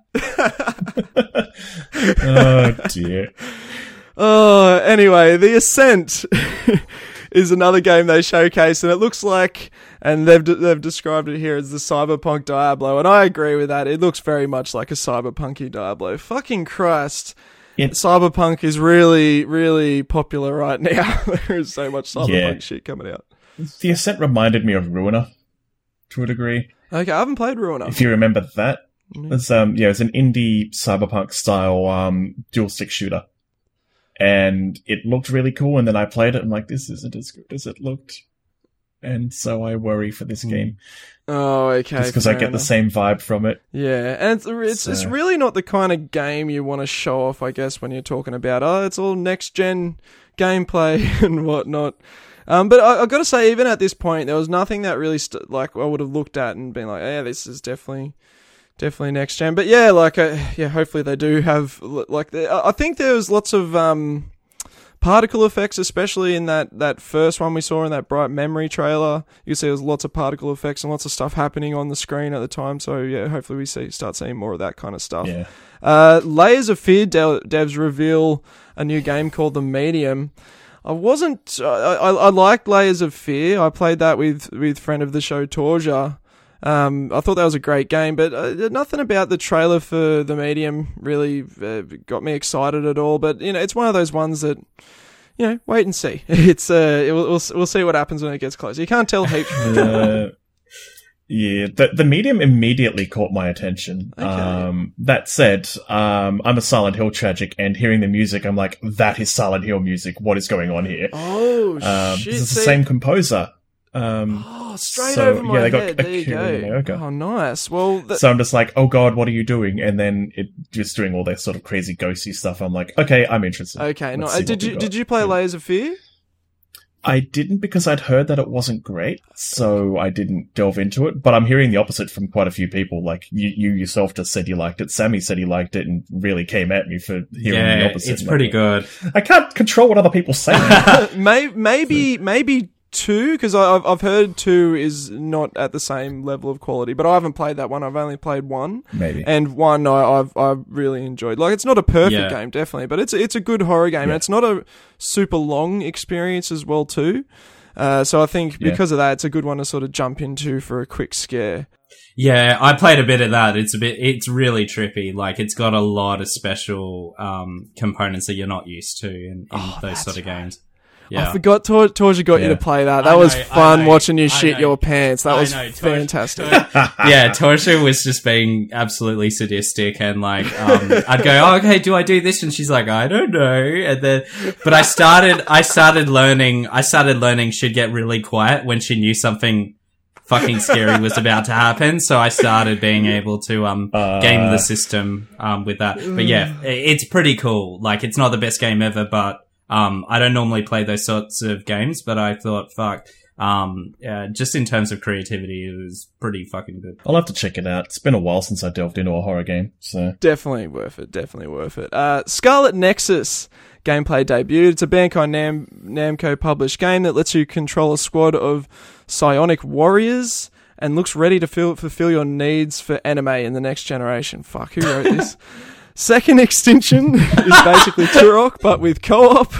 B: Oh dear.
A: Oh, anyway, The Ascent is another game they showcased, and it looks like, and they've described it here as the Cyberpunk Diablo, and I agree with that. It looks very much like a cyberpunky Diablo. Fucking Christ. Cyberpunk is really, really popular right now. There is so much cyberpunk shit coming out.
B: The Ascent reminded me of Ruiner, to a degree.
A: Okay, I haven't played Ruiner.
B: If you remember that. It's an indie cyberpunk style dual stick shooter. And it looked really cool, and then I played it, and I'm like, this isn't as good as it looked. And so I worry for this game.
A: Oh, okay.
B: Just because I get the same vibe from it.
A: Yeah, and it's really not the kind of game you want to show off, I guess, when you're talking about, it's all next-gen gameplay and whatnot. But I got to say, even at this point, there was nothing that really, I would have looked at and been like, yeah, this is definitely next gen. But yeah, hopefully they do have, I think there was lots of particle effects, especially in that first one we saw in that Bright Memory trailer. You can see there's lots of particle effects and lots of stuff happening on the screen at the time. So yeah, hopefully we start seeing more of that kind of stuff.
B: Yeah.
A: Layers of Fear devs reveal a new game called The Medium. I liked Layers of Fear. I played that with friend of the show, Torja. I thought that was a great game, but nothing about the trailer for The Medium really got me excited at all. But it's one of those ones that wait and see. It's we'll see what happens when it gets closer. You can't tell heaps from the trailer.
B: Yeah, the Medium immediately caught my attention.
A: Okay.
B: That said, I'm a Silent Hill tragic, and hearing the music, I'm like, that is Silent Hill music. What is going on here?
A: Oh shit!
B: It's the same composer.
A: Straight over my head. There you go.
B: America.
A: Oh, nice. Well,
B: so I'm just like, oh god, what are you doing? And then it just doing all that sort of crazy ghosty stuff. I'm like, okay, I'm interested.
A: Okay, did you play Layers of Fear?
B: I didn't, because I'd heard that it wasn't great, so I didn't delve into it. But I'm hearing the opposite from quite a few people. Like you yourself just said you liked it. Sammy said he liked it and really came at me for hearing the opposite.
C: It's pretty good.
B: I can't control what other people say.
A: Maybe 2, because I've heard 2 is not at the same level of quality, but I haven't played that one. I've only played 1.
B: Maybe.
A: And 1 I've really enjoyed. Like, it's not a perfect game, definitely, but it's a good horror game, and it's not a super long experience as well too. So I think because of that, it's a good one to sort of jump into for a quick scare.
C: Yeah, I played a bit of that. It's really trippy. Like, it's got a lot of special components that you're not used to in those sort of games. Yeah.
A: I forgot Torja got you to play that. That was fun watching you shit your pants. That was fantastic.
C: Torja was just being absolutely sadistic, and like, I'd go, oh, okay, do I do this? And she's like, I don't know. And then, but I started learning she'd get really quiet when she knew something fucking scary was about to happen. So I started being able to game the system with that. But yeah, it's pretty cool. Like, it's not the best game ever, but I don't normally play those sorts of games, but I thought, just in terms of creativity, it was pretty fucking good.
B: I'll have to check it out. It's been a while since I delved into a horror game, so
A: definitely worth it. Scarlet Nexus gameplay debuted. It's a Bandai Namco published game that lets you control a squad of psionic warriors and looks ready to fulfill your needs for anime in the next generation. Fuck, who wrote this? Second Extinction is basically Turok, but with co-op.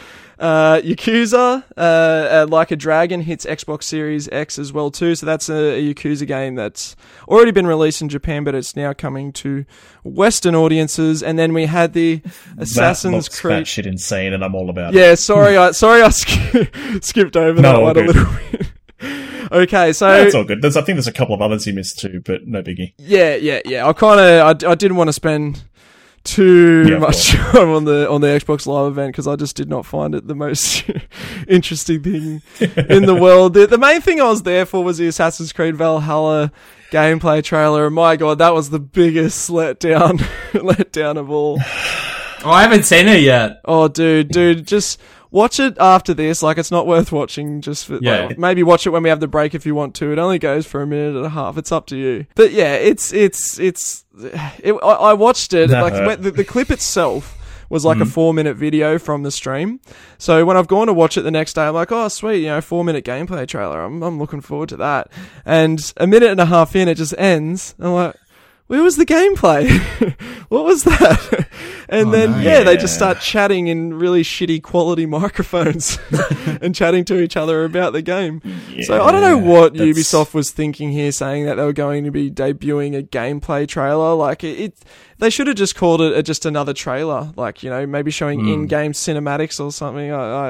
A: Yakuza, Like a Dragon, hits Xbox Series X as well too. So that's a Yakuza game that's already been released in Japan, but it's now coming to Western audiences. And then we had the Assassin's Creed.
B: That shit insane, and I'm all about
A: it. Yeah, sorry, I skipped over that one a little bit. Okay, so
B: that's all good. I think there's a couple of others you missed too, but no biggie.
A: Yeah. I didn't want to spend too much time on the Xbox Live event because I just did not find it the most interesting thing in the world. The main thing I was there for was the Assassin's Creed Valhalla gameplay trailer, and my god, that was the biggest letdown of all.
C: Oh, I haven't seen it yet.
A: Oh, dude, just watch it after this. Like, it's not worth watching. Just for, maybe watch it when we have the break if you want to. It only goes for a minute and a half. It's up to you. But yeah, I watched it. The clip itself was like a 4-minute video from the stream. So when I've gone to watch it the next day, I'm like, oh, sweet, 4-minute gameplay trailer. I'm looking forward to that. And a minute and a half in, it just ends. I'm like, where was the gameplay? What was that? And they just start chatting in really shitty quality microphones and chatting to each other about the game. Yeah, so I don't know what Ubisoft was thinking here, saying that they were going to be debuting a gameplay trailer. Like they should have just called it just another trailer. Like, maybe showing in-game cinematics or something.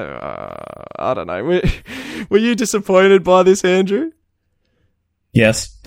A: I don't know. Were you disappointed by this, Andrew?
B: Yes.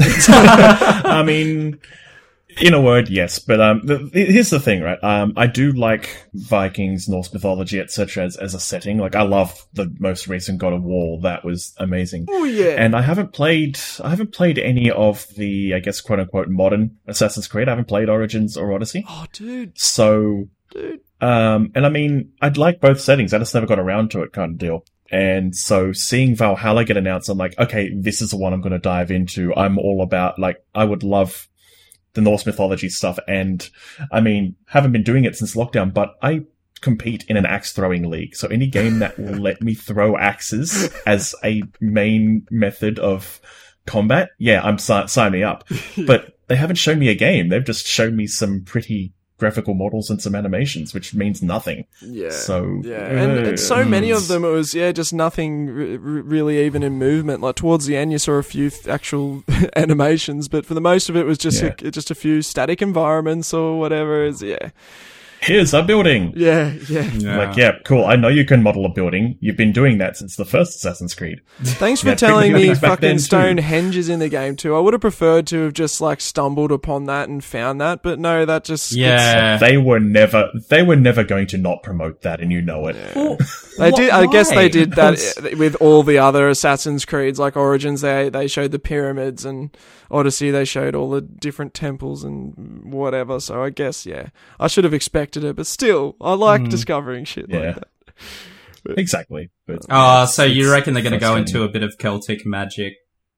B: I mean, in a word, yes. But here's the thing, right? I do like Vikings, Norse mythology, etc. As a setting. Like, I love the most recent God of War. That was amazing.
A: Oh yeah.
B: And I haven't played any of the, I guess, quote unquote modern Assassin's Creed. I haven't played Origins or Odyssey.
A: Oh, dude.
B: So, and I mean, I'd like both settings. I just never got around to it, kind of deal. And so seeing Valhalla get announced, I'm like, okay, this is the one I'm going to dive into. I'm all about, like, I would love the Norse mythology stuff. And I mean, haven't been doing it since lockdown, but I compete in an axe throwing league. So any game that will let me throw axes as a main method of combat, yeah, sign me up. But they haven't shown me a game. They've just shown me some pretty graphical models and some animations, which means nothing.
A: Yeah.
B: So
A: and so many of them, it was just nothing really even in movement. Like towards the end, you saw a few actual animations, but for the most of it was just a few static environments or whatever.
B: Here's a building.
A: Yeah.
B: Like, yeah, cool. I know you can model a building. You've been doing that since the first Assassin's Creed.
A: Thanks for telling me fucking Stonehenge is in the game too. I would have preferred to have just like stumbled upon that and found that, but no, that just
B: they were never going to not promote that, and you know it.
A: Yeah. Well, they did. I guess they did that with all the other Assassin's Creeds, like Origins. They showed the pyramids, and Odyssey they showed all the different temples and whatever. So I guess I should have expected it, but still, I like discovering shit like that.
B: Exactly. But,
C: so you reckon they're going to go into a bit of Celtic magic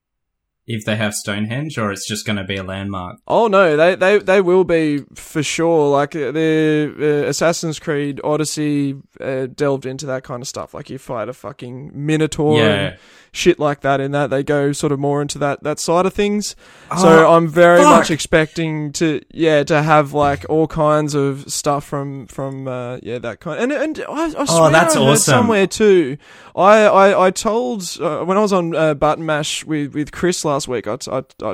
C: if they have Stonehenge, or it's just going to be a landmark?
A: Oh no, they will be for sure. Like the Assassin's Creed Odyssey delved into that kind of stuff. Like you fight a fucking minotaur and shit like that. In that they go sort of more into that side of things. So I'm very much expecting to have like all kinds of stuff from that kind. And I swear
C: that's
A: I heard
C: awesome.
A: Somewhere too. I told when I was on Button Mash with Chris last week. I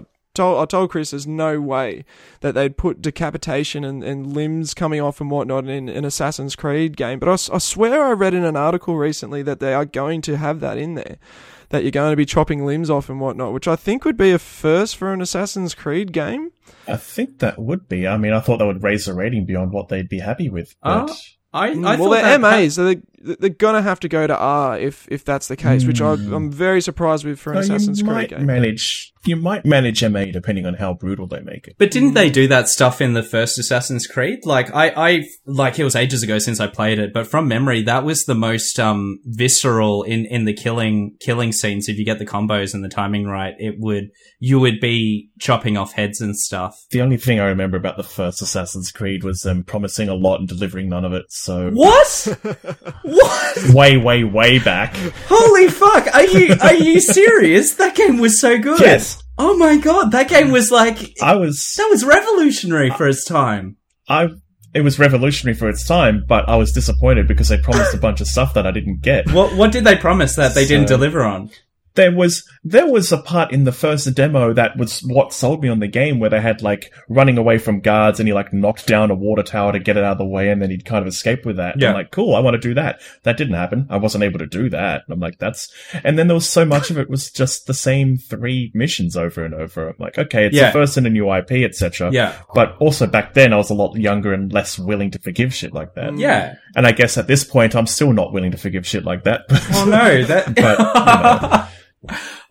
A: told Chris there's no way that they'd put decapitation and limbs coming off and whatnot in an Assassin's Creed game. But I swear I read in an article recently that they are going to have that in there. That you're going to be chopping limbs off and whatnot, which I think would be a first for an Assassin's Creed game.
B: I think that would be. I mean, I thought that would raise the rating beyond what they'd be happy with. But
A: they're MAs, so they're going to have to go to R if that's the case, which I'm very surprised with for an Assassin's Creed game.
B: You might manage MA depending on how brutal they make it.
C: But didn't they do that stuff in the first Assassin's Creed? Like, I it was ages ago since I played it, but from memory, that was the most visceral in the killing scenes. If you get the combos and the timing right, you would be chopping off heads and stuff.
B: The only thing I remember about the first Assassin's Creed was them promising a lot and delivering none of it. So
C: what? What?
B: Way back.
C: Holy fuck! Are you serious? That game was so good.
B: Yes.
C: Oh my god, that game was like...
B: That
C: was revolutionary for its time.
B: It was revolutionary for its time, but I was disappointed because they promised a bunch of stuff that I didn't get.
C: What did they promise that they didn't deliver on?
B: There was a part in the first demo that was what sold me on the game, where they had like running away from guards and he like knocked down a water tower to get it out of the way, and then he'd kind of escape with that. Yeah. I'm like, cool, I want to do that. That didn't happen. I wasn't able to do that. I'm like, and then there was so much of it was just the same 3 missions over and over. I'm like, okay, it's the first in a new IP, etc.
C: Yeah.
B: But also back then I was a lot younger and less willing to forgive shit like that.
C: Yeah.
B: And I guess at this point I'm still not willing to forgive shit like that.
C: Oh no, that.
B: But you know.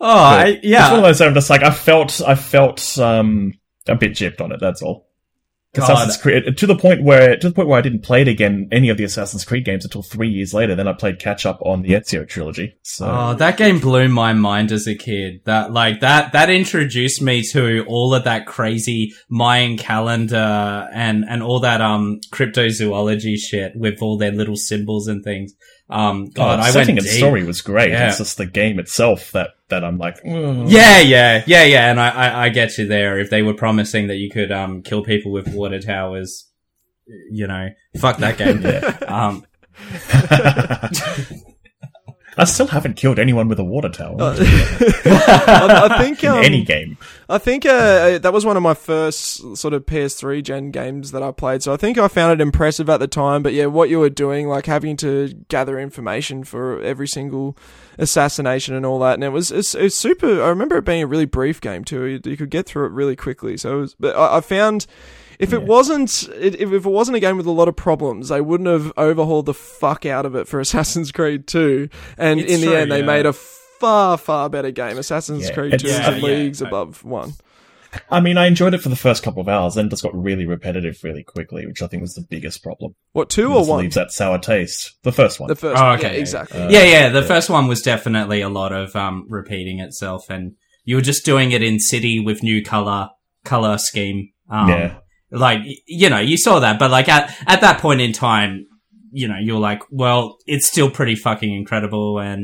C: Yeah.
B: It's one of those. I'm just like I felt a bit gypped on it. That's all. Assassin's Creed to the point where I didn't play it again, any of the Assassin's Creed games, until 3 years later. Then I played catch up on the Ezio trilogy. So
C: that game blew my mind as a kid. That introduced me to all of that crazy Mayan calendar and all that cryptozoology shit with all their little symbols and things.
B: The setting and story was great. Yeah. It's just the game itself that I'm like, ugh.
C: Yeah. And I get you there. If they were promising that you could kill people with water towers, fuck that game.
B: I still haven't killed anyone with a water tower.
A: I think
B: in any game.
A: I think that was one of my first sort of PS3 gen games that I played. So I think I found it impressive at the time. But yeah, what you were doing, like having to gather information for every single assassination and all that, and it was super. I remember it being a really brief game too. You could get through it really quickly. So, but I found. If it wasn't a game with a lot of problems, they wouldn't have overhauled the fuck out of it for Assassin's Creed 2. And in the end, they made a far, far better game. Assassin's Creed 2 is leagues above 1.
B: I mean, I enjoyed it for the first couple of hours, then it just got really repetitive really quickly, which I think was the biggest problem.
A: What, 2 or 1?
B: Leaves that sour taste. The first one.
A: The first one, okay. Yeah, exactly.
C: The first one was definitely a lot of repeating itself, and you were just doing it in city with new color scheme. Like, you saw that, but like at that point in time, you're like, well, it's still pretty fucking incredible. And,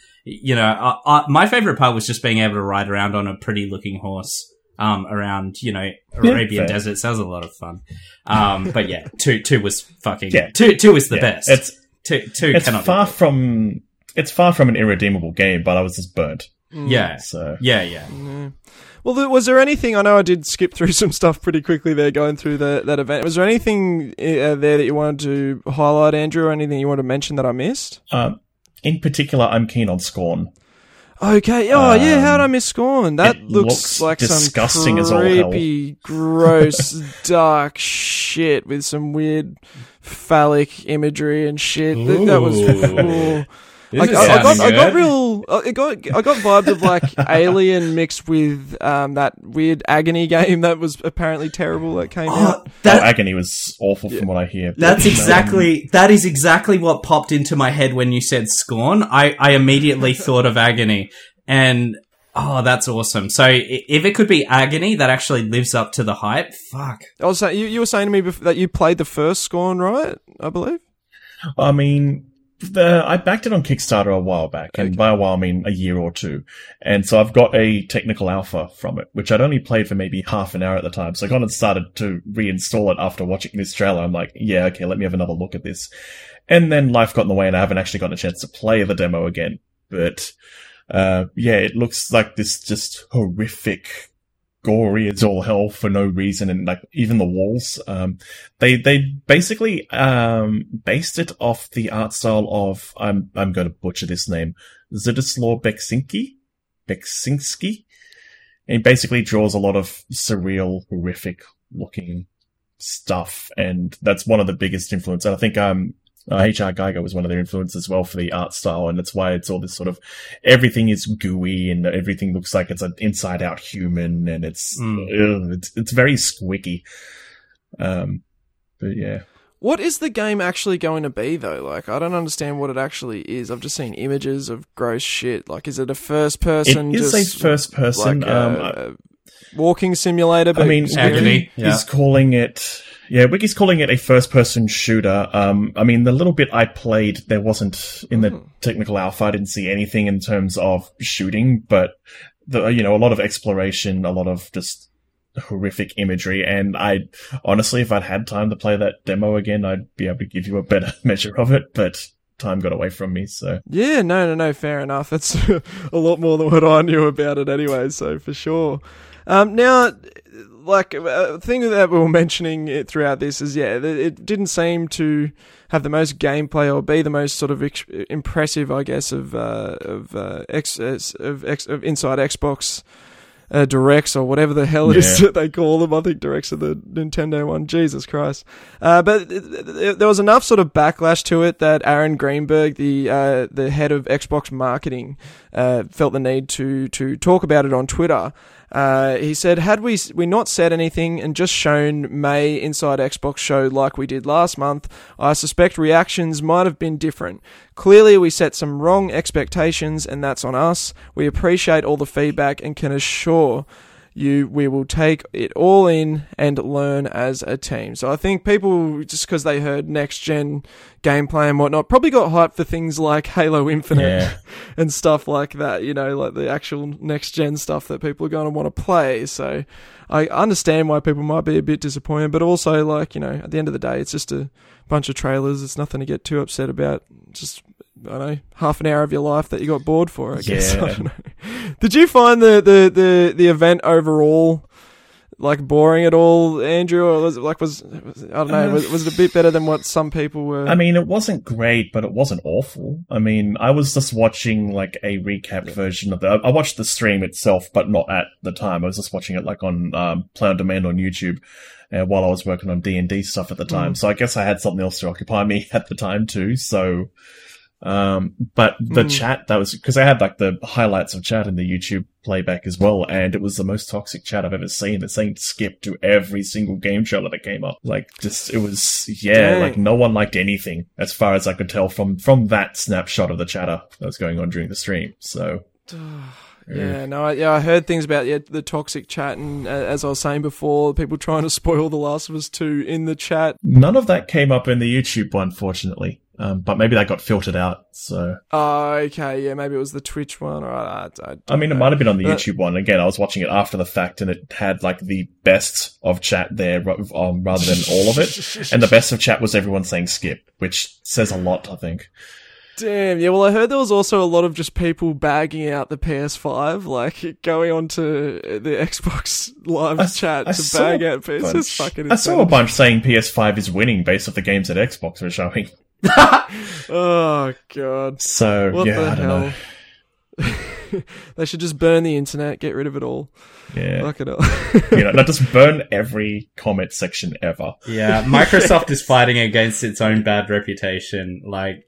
C: my favorite part was just being able to ride around on a pretty looking horse, around, Arabian deserts. That was a lot of fun. But yeah, two was fucking, two is the best. It's
B: far from an irredeemable game, but I was just burnt.
C: Yeah.
B: So.
C: Yeah.
A: Mm-hmm. Well, was there anything, I know I did skip through some stuff pretty quickly there going through that event. Was there anything there that you wanted to highlight, Andrew, or anything you want to mention that I missed?
B: In particular, I'm keen on Scorn.
A: Okay. Oh, yeah, how did I miss Scorn? That looks like
B: disgusting
A: some creepy, gross, dark shit with some weird phallic imagery and shit. That was cool. I got vibes of like Alien mixed with that weird Agony game that was apparently terrible that came out.
B: Agony was awful from what I hear.
C: That is exactly what popped into my head when you said Scorn. I immediately thought of Agony, and that's awesome. So if it could be Agony that actually lives up to the hype, fuck.
A: I was saying, you were saying to me that you played the first Scorn, right? I believe.
B: I mean. I backed it on Kickstarter a while back, and by a while I mean a year or two. And so I've got a technical alpha from it, which I'd only played for maybe half an hour at the time. So I kind of started to reinstall it after watching this trailer. I'm like, yeah, okay, let me have another look at this. And then life got in the way and I haven't actually gotten a chance to play the demo again. But, it looks like this just horrific, gory as all hell for no reason, and like even the walls, they basically based it off the art style of I'm going to butcher this name, Zdzislaw Beksinski. And he basically draws a lot of surreal, horrific looking stuff, and that's one of the biggest influence. And I think H.R. Geiger was one of their influences as well for the art style, and that's why it's all this sort of, everything is gooey and everything looks like it's an inside-out human, and it's very squicky. But yeah.
A: What is the game actually going to be, though? Like, I don't understand what it actually is. I've just seen images of gross shit. Like, is it a first-person?
B: It is a first-person.
A: Like walking simulator, but
C: Agony.
B: He's calling it... Yeah, Wiki's calling it a first-person shooter. I mean, the little bit I played, there wasn't, in the technical alpha, I didn't see anything in terms of shooting, but, a lot of exploration, a lot of just horrific imagery, and honestly, if I'd had time to play that demo again, I'd be able to give you a better measure of it, but time got away from me, so...
A: Yeah, no, fair enough. That's a lot more than what I knew about it anyway, so for sure. Now... Like, a thing that we were mentioning throughout this is, it didn't seem to have the most gameplay or be the most sort of impressive, I guess, of Inside Xbox directs or whatever the hell it is that they call them. I think directs of the Nintendo one. Jesus Christ. But there was enough sort of backlash to it that Aaron Greenberg, the head of Xbox marketing, felt the need to talk about it on Twitter. He said, had we not said anything and just shown May Inside Xbox show like we did last month, I suspect reactions might have been different. Clearly, we set some wrong expectations, and that's on us. We appreciate all the feedback and can assure you we will take it all in and learn as a team. So I think people, just because they heard next-gen gameplay and whatnot, probably got hyped for things like Halo Infinite and stuff like that, you know, like the actual next-gen stuff that people are going to want to play. So I understand why people might be a bit disappointed, but also, like, you know, at the end of the day, it's just a bunch of trailers. It's nothing to get too upset about. Just, I don't know, half an hour of your life that you got bored for, I guess. I don't know. Did you find the event overall like boring at all, Andrew, or was I don't know, was it a bit better than what some people were?
B: I mean, it wasn't great, but it wasn't awful. I mean, I was just watching like a recap version of I watched the stream itself, but not at the time. I was just watching it like on Play on Demand on YouTube. While I was working on D&D stuff at the time. So I guess I had something else to occupy me at the time too. So, but the chat, that was, cause I had like the highlights of chat in the YouTube playback as well. And it was the most toxic chat I've ever seen. It's saying skip to every single game trailer that came up. Like just, it was, like no one liked anything as far as I could tell from that snapshot of the chatter that was going on during the stream. So.
A: I heard things about the toxic chat, and as I was saying before, people trying to spoil The Last of Us 2 in the chat.
B: None of that came up in the YouTube one, fortunately. But maybe that got filtered out, so... Oh,
A: okay, yeah, maybe it was the Twitch one, or I
B: mean, it might have been on the YouTube one. Again, I was watching it after the fact, and it had, like, the best of chat there, rather than all of it. And the best of chat was everyone saying skip, which says a lot, I think.
A: Damn, yeah, well, I heard there was also a lot of just people bagging out the PS5, like, going onto the Xbox Live chat to bag out PS5. It's fucking insane.
B: I saw a bunch saying PS5 is winning based off the games that Xbox were showing.
A: Oh, God.
B: So,
A: what
B: I don't know.
A: They should just burn the internet, get rid of it all.
B: Yeah.
A: Fuck it up.
B: Not just burn every comment section ever.
C: Yeah, Microsoft is fighting against its own bad reputation. Like,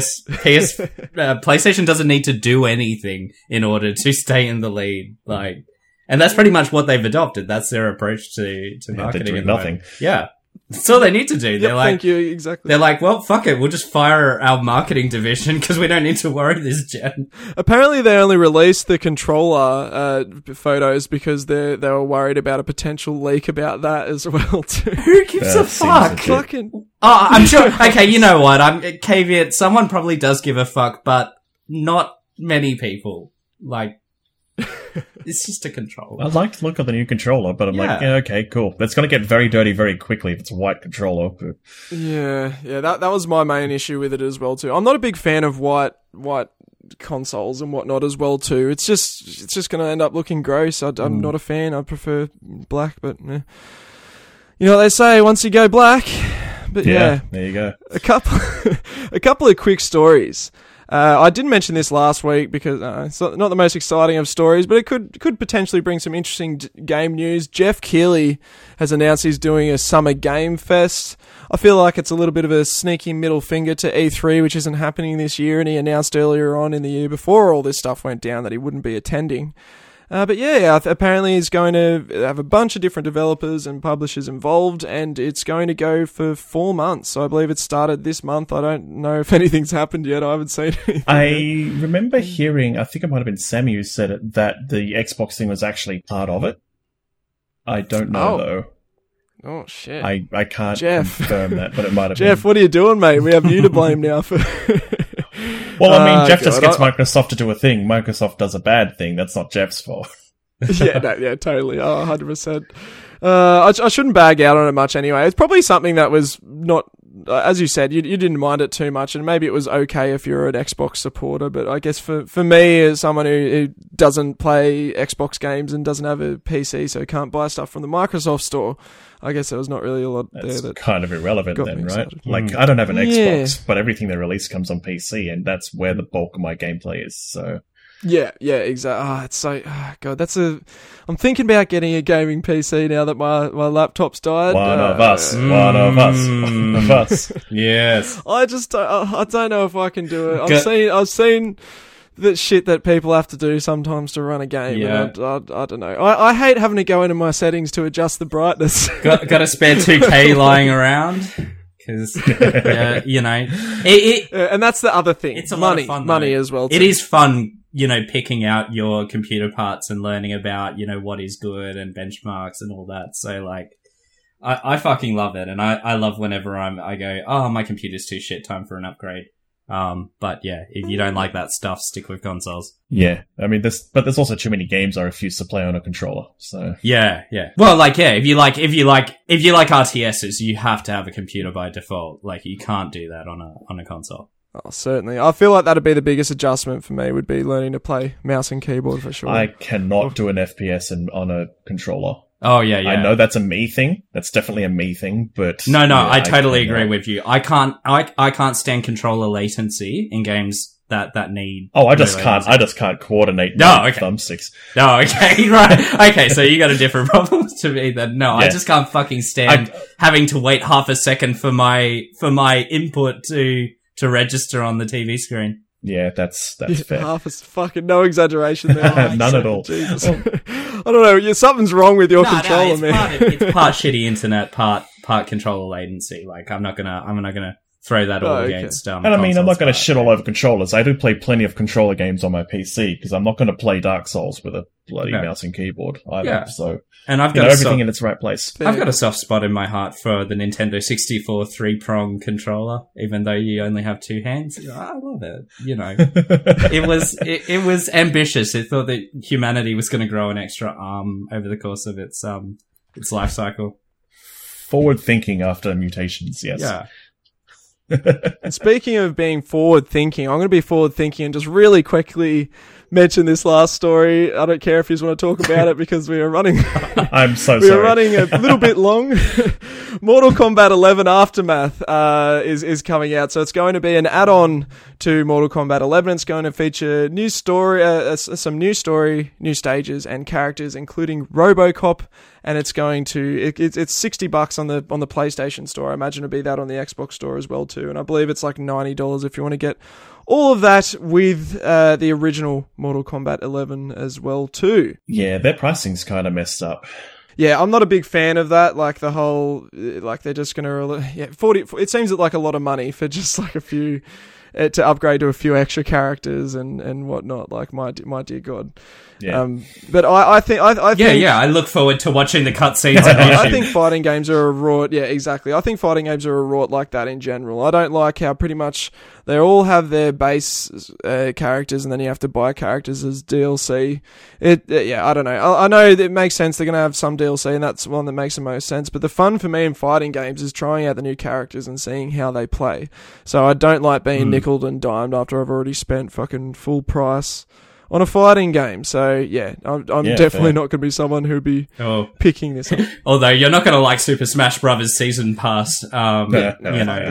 C: PlayStation doesn't need to do anything in order to stay in the lead. Like, and that's pretty much what they've adopted. That's their approach to marketing.
B: They're doing nothing.
C: Yeah. That's all they need to do. They're like,
A: thank you, exactly.
C: They're like, well, fuck it, we'll just fire our marketing division because we don't need to worry this gen.
A: Apparently, they only released the controller photos because they were worried about a potential leak about that as well too.
C: Who gives a fuck?
A: Fucking.
C: Oh, I'm sure. Okay, you know what? Caveat. Someone probably does give a fuck, but not many people. Like. It's just a controller.
B: I like to look at the new controller, but I'm like, okay, cool. That's going to get very dirty very quickly if it's a white controller.
A: Yeah, that was my main issue with it as well too. I'm not a big fan of white consoles and whatnot as well too. It's just going to end up looking gross. I'm not a fan. I prefer black, but you know what they say, once you go black. But
B: there you go.
A: A couple of quick stories. I didn't mention this last week because it's not the most exciting of stories, but it could potentially bring some interesting game news. Jeff Keighley has announced he's doing a Summer Game Fest. I feel like it's a little bit of a sneaky middle finger to E3, which isn't happening this year, and he announced earlier on in the year before all this stuff went down that he wouldn't be attending. But apparently he's going to have a bunch of different developers and publishers involved, and it's going to go for 4 months. So I believe it started this month. I don't know if anything's happened yet. I haven't seen anything.
B: I remember hearing, I think it might have been Sammy who said it, that the Xbox thing was actually part of it. I don't know, though.
A: Oh, shit.
B: I can't confirm that, but it might have been.
A: Jeff, what are you doing, mate? We have you to blame now for...
B: Well, I mean, Jeff just gets Microsoft to do a thing. Microsoft does a bad thing. That's not Jeff's fault.
A: Totally. 100%. I shouldn't bag out on it much anyway. It's probably something that was not, as you said, you didn't mind it too much, and maybe it was okay if you're an Xbox supporter, but I guess for me, as someone who doesn't play Xbox games and doesn't have a PC, so can't buy stuff from the Microsoft store, I guess there was not really a lot there. That's
B: kind of irrelevant then, right? Like, I don't have an Xbox, but everything they release comes on PC, and that's where the bulk of my gameplay is, so...
A: Yeah, exactly. It's so God. I'm thinking about getting a gaming PC now that my laptop's died.
B: One of us. Yes.
A: I don't know if I can do it. I've seen that shit that people have to do sometimes to run a game.
C: Yeah.
A: And I don't know. I hate having to go into my settings to adjust the brightness.
C: Got a spare 2K lying around. Because,
A: and that's the other thing.
C: It's a lot of fun,
A: money as well. Too.
C: It is fun, picking out your computer parts and learning about, what is good and benchmarks and all that. So, I fucking love it. And I love whenever I go, oh, my computer's too shit, time for an upgrade. But yeah, if you don't like that stuff, stick with consoles.
B: Yeah, I mean, there's also too many games I refuse to play on a controller. So
C: yeah. Well, if you like RTSs, you have to have a computer by default. You can't do that on a console.
A: Oh, certainly. I feel like that'd be the biggest adjustment for me. Would be learning to play mouse and keyboard for sure.
B: I cannot do an FPS on a controller.
C: Oh yeah.
B: I know that's a me thing. That's definitely a me thing, but
C: no, I totally agree with you. I can't stand controller latency in games that need.
B: Oh, I just can't coordinate thumbsticks.
C: No, okay, right. Okay, so you got a different problem to me then. No, yeah. I just can't fucking stand having to wait half a second for my input to register on the TV screen.
B: Yeah, that's fair.
A: Half is fucking no exaggeration there.
B: None at all.
A: Jesus. I don't know. Something's wrong with your controller, man.
C: It's part shitty internet, part controller latency. I'm not gonna throw that all against.
B: And I mean, I'm not gonna shit all over controllers. I do play plenty of controller games on my PC because I'm not gonna play Dark Souls with a bloody mouse and keyboard either. Yeah. So,
C: and I've got
B: everything in its right place.
C: I've got a soft spot in my heart for the Nintendo 64 3-prong controller, even though you only have two hands. I love it. It was ambitious. It thought that humanity was going to grow an extra arm over the course of its life cycle.
B: Forward thinking after mutations. Yes.
C: Yeah.
A: And speaking of being forward thinking, I'm going to be forward thinking and just really quickly mention this last story. I don't care if you just want to talk about it because we are running.
B: I'm so sorry.
A: We are running a little bit long. Mortal Kombat 11 Aftermath is coming out, so it's going to be an add-on to Mortal Kombat 11. It's going to feature new story, some new story, new stages, and characters, including RoboCop. And it's going to it's $60 on the PlayStation Store. I imagine it'll be that on the Xbox Store as well too. And I believe it's $90 if you want to get all of that with the original Mortal Kombat 11 as well too.
B: Yeah, their pricing's kind of messed up.
A: Yeah, I'm not a big fan of that. The whole they're just going to 40. It seems like a lot of money for just a few to upgrade to a few extra characters and whatnot. My dear God.
B: Yeah.
A: But I think
C: I look forward to watching the cutscenes.
A: I think fighting games are a rort. Yeah, exactly. I think fighting games are a rort like that in general. I don't like how pretty much they all have their base characters and then you have to buy characters as DLC. I don't know. I know it makes sense. They're going to have some DLC and that's one that makes the most sense. But the fun for me in fighting games is trying out the new characters and seeing how they play. So I don't like being nickeled and dimed after I've already spent fucking full price on a fighting game. So, yeah, I'm definitely not going to be someone who'd be picking this up.
C: Although, you're not going to like Super Smash Brothers Season Pass,
A: I'm not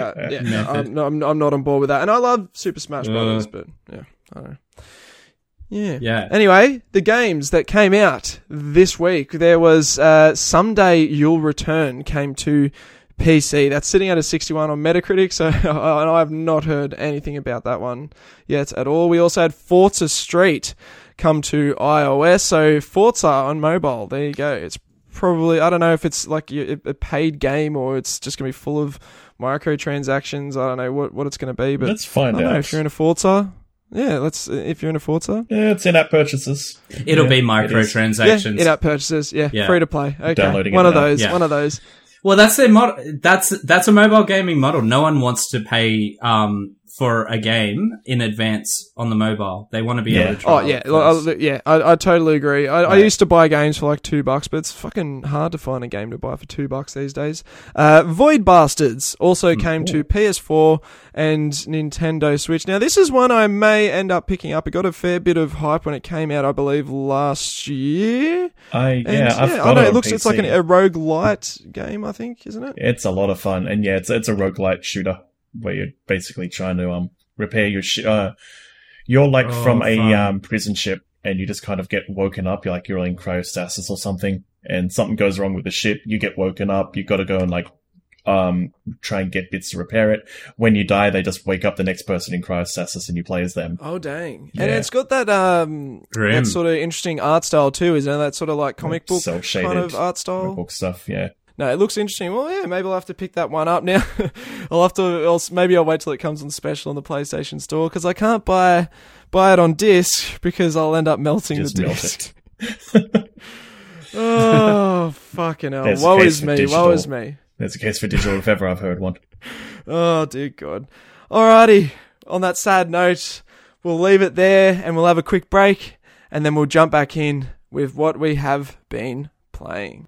A: on board with that. And I love Super Smash Brothers, but, yeah, I don't know. Yeah. Anyway, the games that came out this week, there was Someday You'll Return came to PC. That's sitting at a 61 on Metacritic, so and I have not heard anything about that one yet at all. We also had Forza Street come to iOS, so Forza on mobile, there you go. It's probably, I don't know if it's a paid game or it's just going to be full of microtransactions. I don't know what it's going to be, but
B: let's find out.
A: If you're in a Forza, if you're in a Forza.
B: Yeah, it's in-app purchases.
C: It'll be microtransactions.
A: Yeah, in-app purchases, free to play. Okay,
B: downloading
A: one of those.
C: Well, that's their model. That's a mobile gaming model. No one wants to pay for a game in advance on the mobile. They want to be able to try
A: I totally agree. I used to buy games for $2, but it's fucking hard to find a game to buy for $2 these days. Void Bastards also came to PS4 and Nintendo Switch. Now, this is one I may end up picking up. It got a fair bit of hype when it came out, I believe, last year. It's like a roguelite game, I think, isn't it?
B: It's a lot of fun, and it's a roguelite shooter where you're basically trying to repair your You're like from a prison ship, and you just kind of get woken up. You're like, you're in cryostasis or something, and something goes wrong with the ship. You get woken up. You got to go and like try and get bits to repair it. When you die, they just wake up the next person in cryostasis, and you play as them.
A: Oh dang! Yeah. And it's got that that sort of interesting art style too, isn't it? That sort of like comic book kind of art style,
B: comic book stuff. Yeah.
A: No, it looks interesting. Well, yeah, maybe I'll have to pick that one up now. Maybe I'll wait till it comes on special on the PlayStation Store, because I can't buy it on disc because I'll end up melting the disc. Oh, fucking hell. Woe is me.
B: There's a case for digital if ever I've heard one.
A: Oh, dear God. Alrighty. On that sad note, we'll leave it there and we'll have a quick break, and then we'll jump back in with what we have been playing.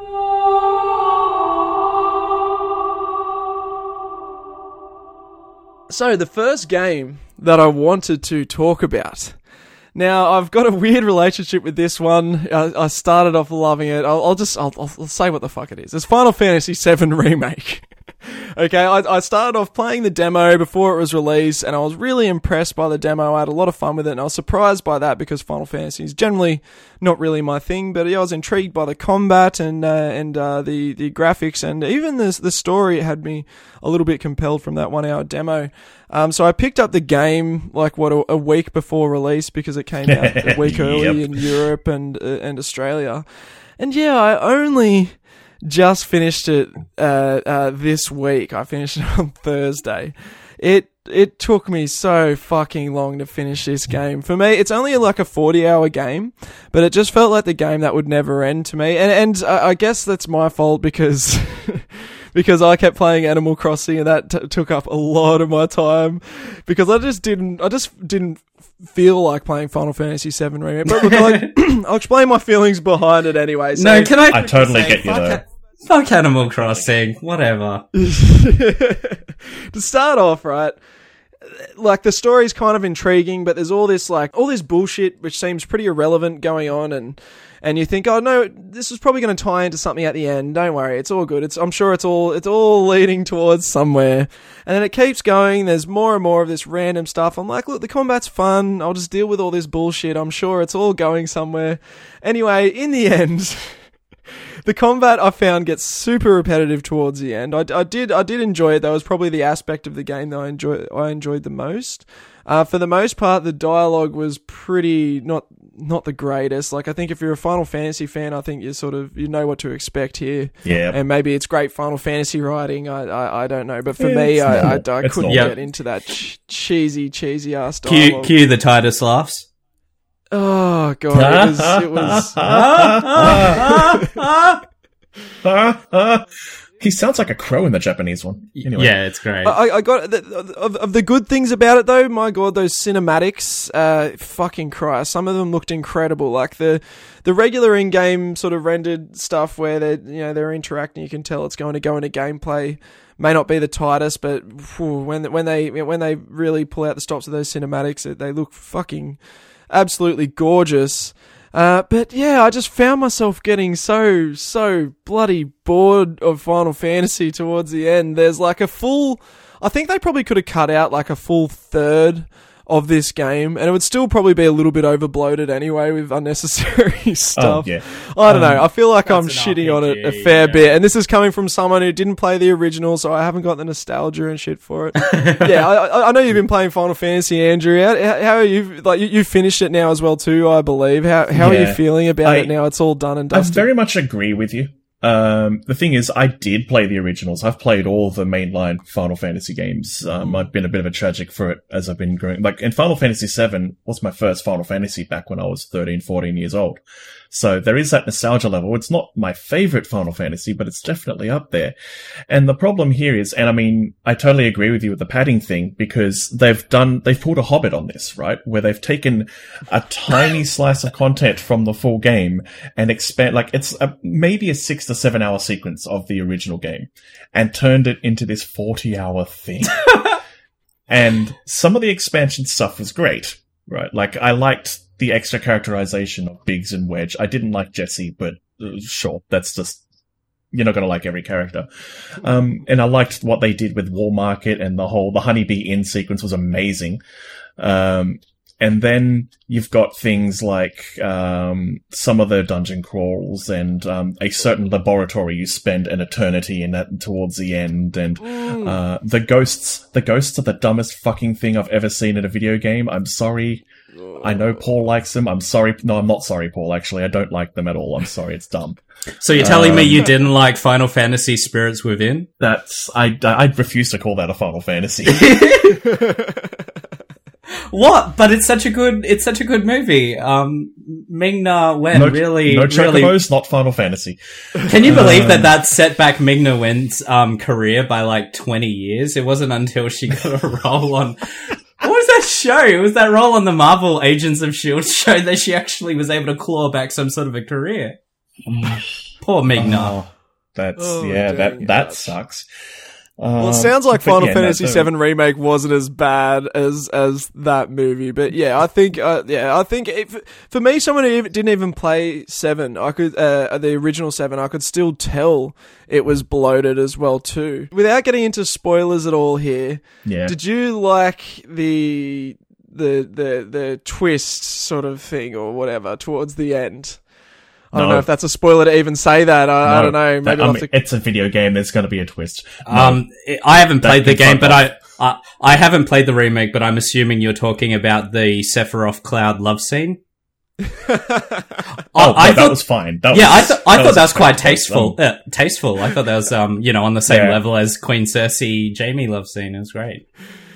A: So, the first game that I wanted to talk about. Now, I've got a weird relationship with this one. I started off loving it. I'll say what the fuck it is. It's Final Fantasy VII Remake. Okay, I started off playing the demo before it was released, and I was really impressed by the demo. I had a lot of fun with it, and I was surprised by that because Final Fantasy is generally not really my thing, but I was intrigued by the combat and the graphics, and even the story had me a little bit compelled from that 1 hour demo. So I picked up the game a week before release, because it came out a week early in Europe and Australia. And yeah, I only just finished it this week. I finished it on Thursday. It took me so fucking long to finish this game. For me, it's only like a 40-hour game, but it just felt like the game that would never end to me. And I guess that's my fault, because because I kept playing Animal Crossing, and that took up a lot of my time, because I just didn't feel like playing Final Fantasy VII Remake. But look, I'll explain my feelings behind it anyway. So,
C: no, can I
B: totally get you though.
C: Fuck Animal Crossing, whatever.
A: To start off, right, like, the story's kind of intriguing, but there's all this bullshit which seems pretty irrelevant going on, and you think, oh no, this is probably going to tie into something at the end. Don't worry, it's all good. I'm sure it's all leading towards somewhere. And then it keeps going. There's more and more of this random stuff. I'm like, look, the combat's fun. I'll just deal with all this bullshit. I'm sure it's all going somewhere. Anyway, in the end, the combat I found gets super repetitive towards the end. I did enjoy it. That was probably the aspect of the game that I enjoyed the most. For the most part, the dialogue was pretty not the greatest. Like, I think if you're a Final Fantasy fan, I think you know what to expect here.
B: Yeah.
A: And maybe it's great Final Fantasy writing. I don't know. But for me, I couldn't get into that cheesy ass dialogue.
C: Cue the Titus laughs.
A: Oh God, it was.
B: He sounds like a crow in the Japanese one. Anyway.
C: Yeah, it's great.
A: I got of the good things about it though. My God, those cinematics, fucking Christ! Some of them looked incredible. Like the regular in-game sort of rendered stuff where they're interacting. You can tell it's going to go into gameplay. May not be the tightest, but when they really pull out the stops of those cinematics, they look fucking absolutely gorgeous. But yeah, I just found myself getting so bloody bored of Final Fantasy towards the end. There's like I think they probably could have cut out like a full third of this game, and it would still probably be a little bit overbloated anyway with unnecessary stuff.
B: Yeah.
A: I don't know. I feel like I'm shitting on it a fair bit, and this is coming from someone who didn't play the original, so I haven't got the nostalgia and shit for it. Yeah, I know you've been playing Final Fantasy, Andrew. How are you? Like, you finished it now as well too, I believe. How are you feeling about it now? It's all done and dusted.
B: I very much agree with you. The thing is, I did play the originals. I've played all the mainline Final Fantasy games. I've been a bit of a tragic for it as I've been growing. Like, and Final Fantasy VII was my first Final Fantasy back when I was 13, 14 years old. So there is that nostalgia level. It's not my favorite Final Fantasy, but it's definitely up there. And the problem here is, and I mean, I totally agree with you with the padding thing, because they've pulled a Hobbit on this, right? Where they've taken a tiny slice of content from the full game and expand, like, it's maybe a 6 to 7 hour sequence of the original game and turned it into this 40-hour thing. And some of the expansion stuff was great, right? Like, I liked the extra characterization of Biggs and Wedge. I didn't like Jesse, but sure, that's just, you're not going to like every character. And I liked what they did with War Market, and the Honeybee Inn sequence was amazing. And And then you've got things like some of the dungeon crawls and a certain laboratory you spend an eternity in that towards the end. And the ghosts are the dumbest fucking thing I've ever seen in a video game. I'm sorry. I know Paul likes them. I'm sorry. No, I'm not sorry, Paul, actually. I don't like them at all. I'm sorry. It's dumb.
C: So you're telling me you didn't like Final Fantasy Spirits Within?
B: I'd refuse to call that a Final Fantasy.
C: What? But it's such a good movie. Ming-Na Wen
B: no
C: really,
B: not Final Fantasy.
C: Can you believe that set back Ming-Na Wen's career by like 20 years? It wasn't until she got a role on. What was that show? It was that role on the Marvel Agents of S.H.I.E.L.D. show that she actually was able to claw back some sort of a career. Poor Ming-Na.
B: That sucks.
A: Well, it sounds like Final Fantasy VII Remake wasn't as bad as that movie, but yeah, I think for me, someone who didn't even play 7, I could the original 7, I could still tell it was bloated as well too. Without getting into spoilers at all here, did you like the twist sort of thing or whatever towards the end? I don't know if that's a spoiler to even say that. I don't know. Maybe
B: it's a video game. There's going to be a twist.
C: I haven't played the game, but I haven't played the remake. But I'm assuming you're talking about the Sephiroth Cloud love scene.
B: I thought that was fine.
C: I thought that was quite tasteful. Tasteful. I thought that was on the same level as Queen Cersei Jaime love scene. It was great.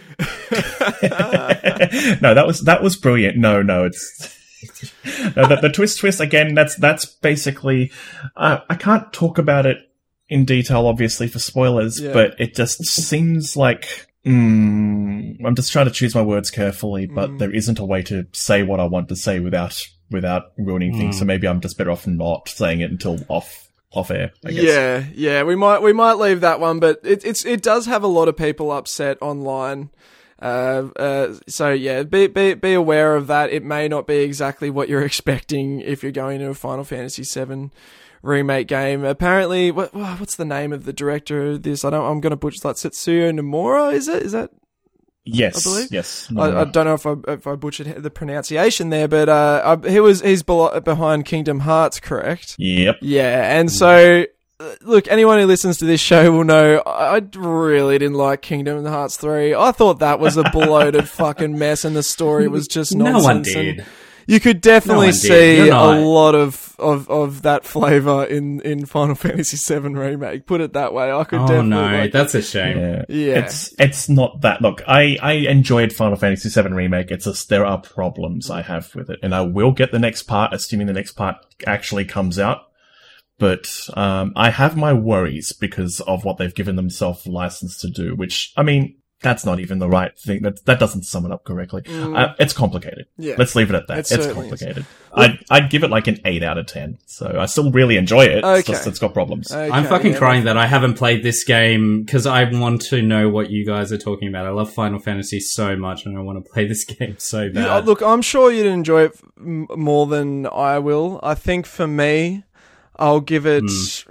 B: No, that was brilliant. No, it's. The twist again. That's basically. I can't talk about it in detail, obviously, for spoilers, but it just seems like I'm just trying to choose my words carefully. But there isn't a way to say what I want to say without ruining things. So maybe I'm just better off not saying it until off air, I guess.
A: Yeah. We might leave that one, but it does have a lot of people upset online. So yeah, be aware of that. It may not be exactly what you're expecting if you're going to a Final Fantasy VII remake game. Apparently, what's the name of the director of this? I'm going to butcher that. Tetsuya Nomura, is that?
B: Yes,
A: I believe.
B: Yes.
A: I don't know if I butchered the pronunciation there, but he's behind Kingdom Hearts, correct?
B: Yep.
A: Yeah, and so. Look, anyone who listens to this show will know I really didn't like Kingdom Hearts 3. I thought that was a bloated fucking mess and the story was just nonsense.
C: No one did.
A: You could definitely see a lot of that flavour in Final Fantasy VII Remake. Put it that way. I could definitely
C: that's a shame.
A: Yeah.
B: It's not that. Look, I enjoyed Final Fantasy VII Remake. It's just there are problems I have with it. And I will get the next part, assuming the next part actually comes out. But I have my worries because of what they've given themselves license to do, which, I mean, that's not even the right thing. That doesn't sum it up correctly. It's complicated. Yeah. Let's leave it at that. It's complicated. I'd give it like an 8 out of 10. So I still really enjoy it. Okay. It's just it's got problems.
C: Okay, I'm fucking crying that I haven't played this game because I want to know what you guys are talking about. I love Final Fantasy so much and I want to play this game so bad.
A: Yeah, look, I'm sure you'd enjoy it more than I will. I think for me, I'll give it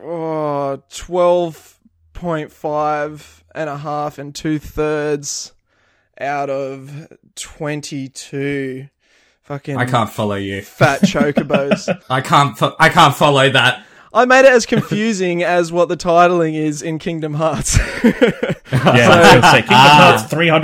A: 12.5 and a half and 2/3 out of 22. Fucking
C: I can't follow you.
A: Fat chocobos.
C: I can't follow that.
A: I made it as confusing as what the titling is in Kingdom Hearts.
B: I was going to say Kingdom Hearts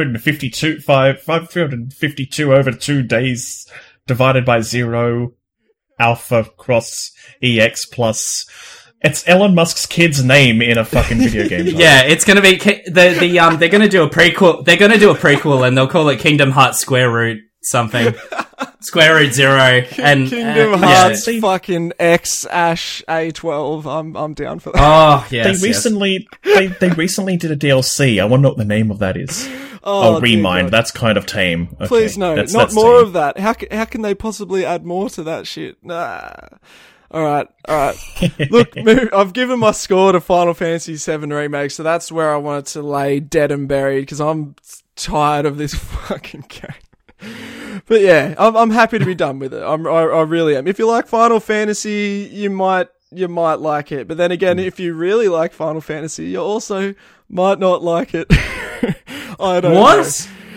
B: 352 over 2 days divided by 0. Alpha cross EX plus. It's Elon Musk's kid's name in a fucking video game.
C: Yeah, it's gonna be they're gonna do a prequel. They're gonna do a prequel and they'll call it Kingdom Hearts Square Root something. Square Root 0 and
A: Kingdom Hearts fucking X Ash A12. I'm down for that.
C: Oh yes.
B: They recently did a DLC. I want to know what the name of that is. Remind. That's kind of tame. Okay.
A: Please no, not more tame. Of that. How can they possibly add more to that shit? Nah. All right. Look, I've given my score to Final Fantasy VII Remake, so that's where I wanted to lay dead and buried because I'm tired of this fucking game. But yeah, I'm happy to be done with it. I really am. If you like Final Fantasy, you might like it. But then again, if you really like Final Fantasy, you also might not like it. I don't know.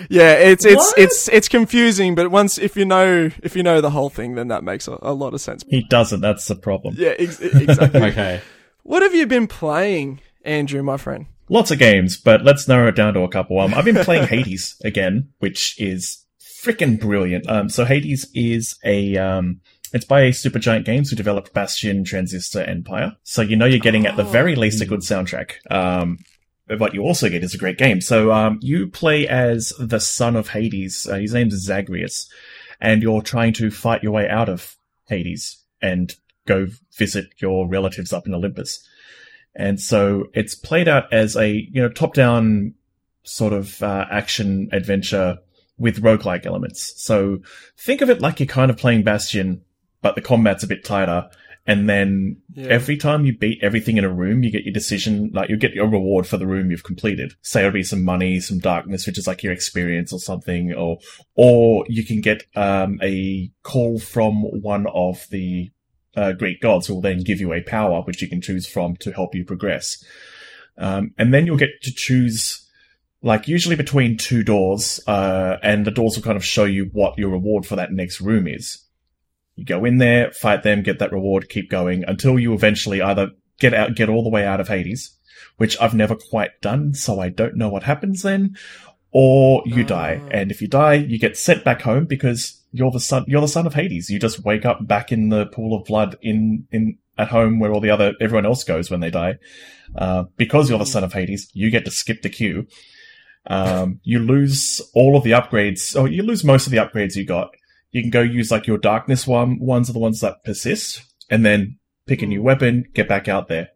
A: Yeah, it's confusing, but if you know the whole thing, then that makes a lot of sense.
B: He doesn't. That's the problem.
A: Yeah, exactly.
C: Okay.
A: What have you been playing, Andrew, my friend?
B: Lots of games, but let's narrow it down to a couple. I've been playing Hades again, which is freaking brilliant. So Hades is it's by Supergiant Games, who developed Bastion, Transistor, Empire. So you're getting at the very least a good soundtrack. What you also get is a great game. So you play as the son of Hades. His name is Zagreus, and you're trying to fight your way out of Hades and go visit your relatives up in Olympus. And so it's played out as a top-down sort of action adventure with roguelike elements. So think of it like you're kind of playing Bastion, but the combat's a bit tighter. And then every time you beat everything in a room, you get your decision, like you get your reward for the room you've completed. Say it'll be some money, some darkness, which is like your experience or something, or you can get a call from one of the Greek gods who will then give you a power which you can choose from to help you progress. And then you'll get to choose, like usually between two doors, and the doors will kind of show you what your reward for that next room is. You go in there, fight them, get that reward, keep going until you eventually either get all the way out of Hades, which I've never quite done, so I don't know what happens then, or you die. And if you die, you get sent back home because you're the son of Hades. You just wake up back in the pool of blood at home where everyone else goes when they die. Because you're the son of Hades, you get to skip the queue. You lose all of the upgrades, or you lose most of the upgrades you got. You can go use like your darkness ones are the ones that persist, and then pick a new weapon, get back out there.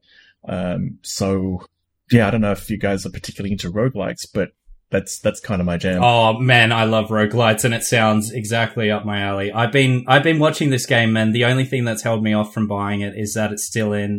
B: So yeah, I don't know if you guys are particularly into roguelikes, but that's kind of my jam.
C: Oh man, I love roguelites, and it sounds exactly up my alley. I've been watching this game, and the only thing that's held me off from buying it is that it's still in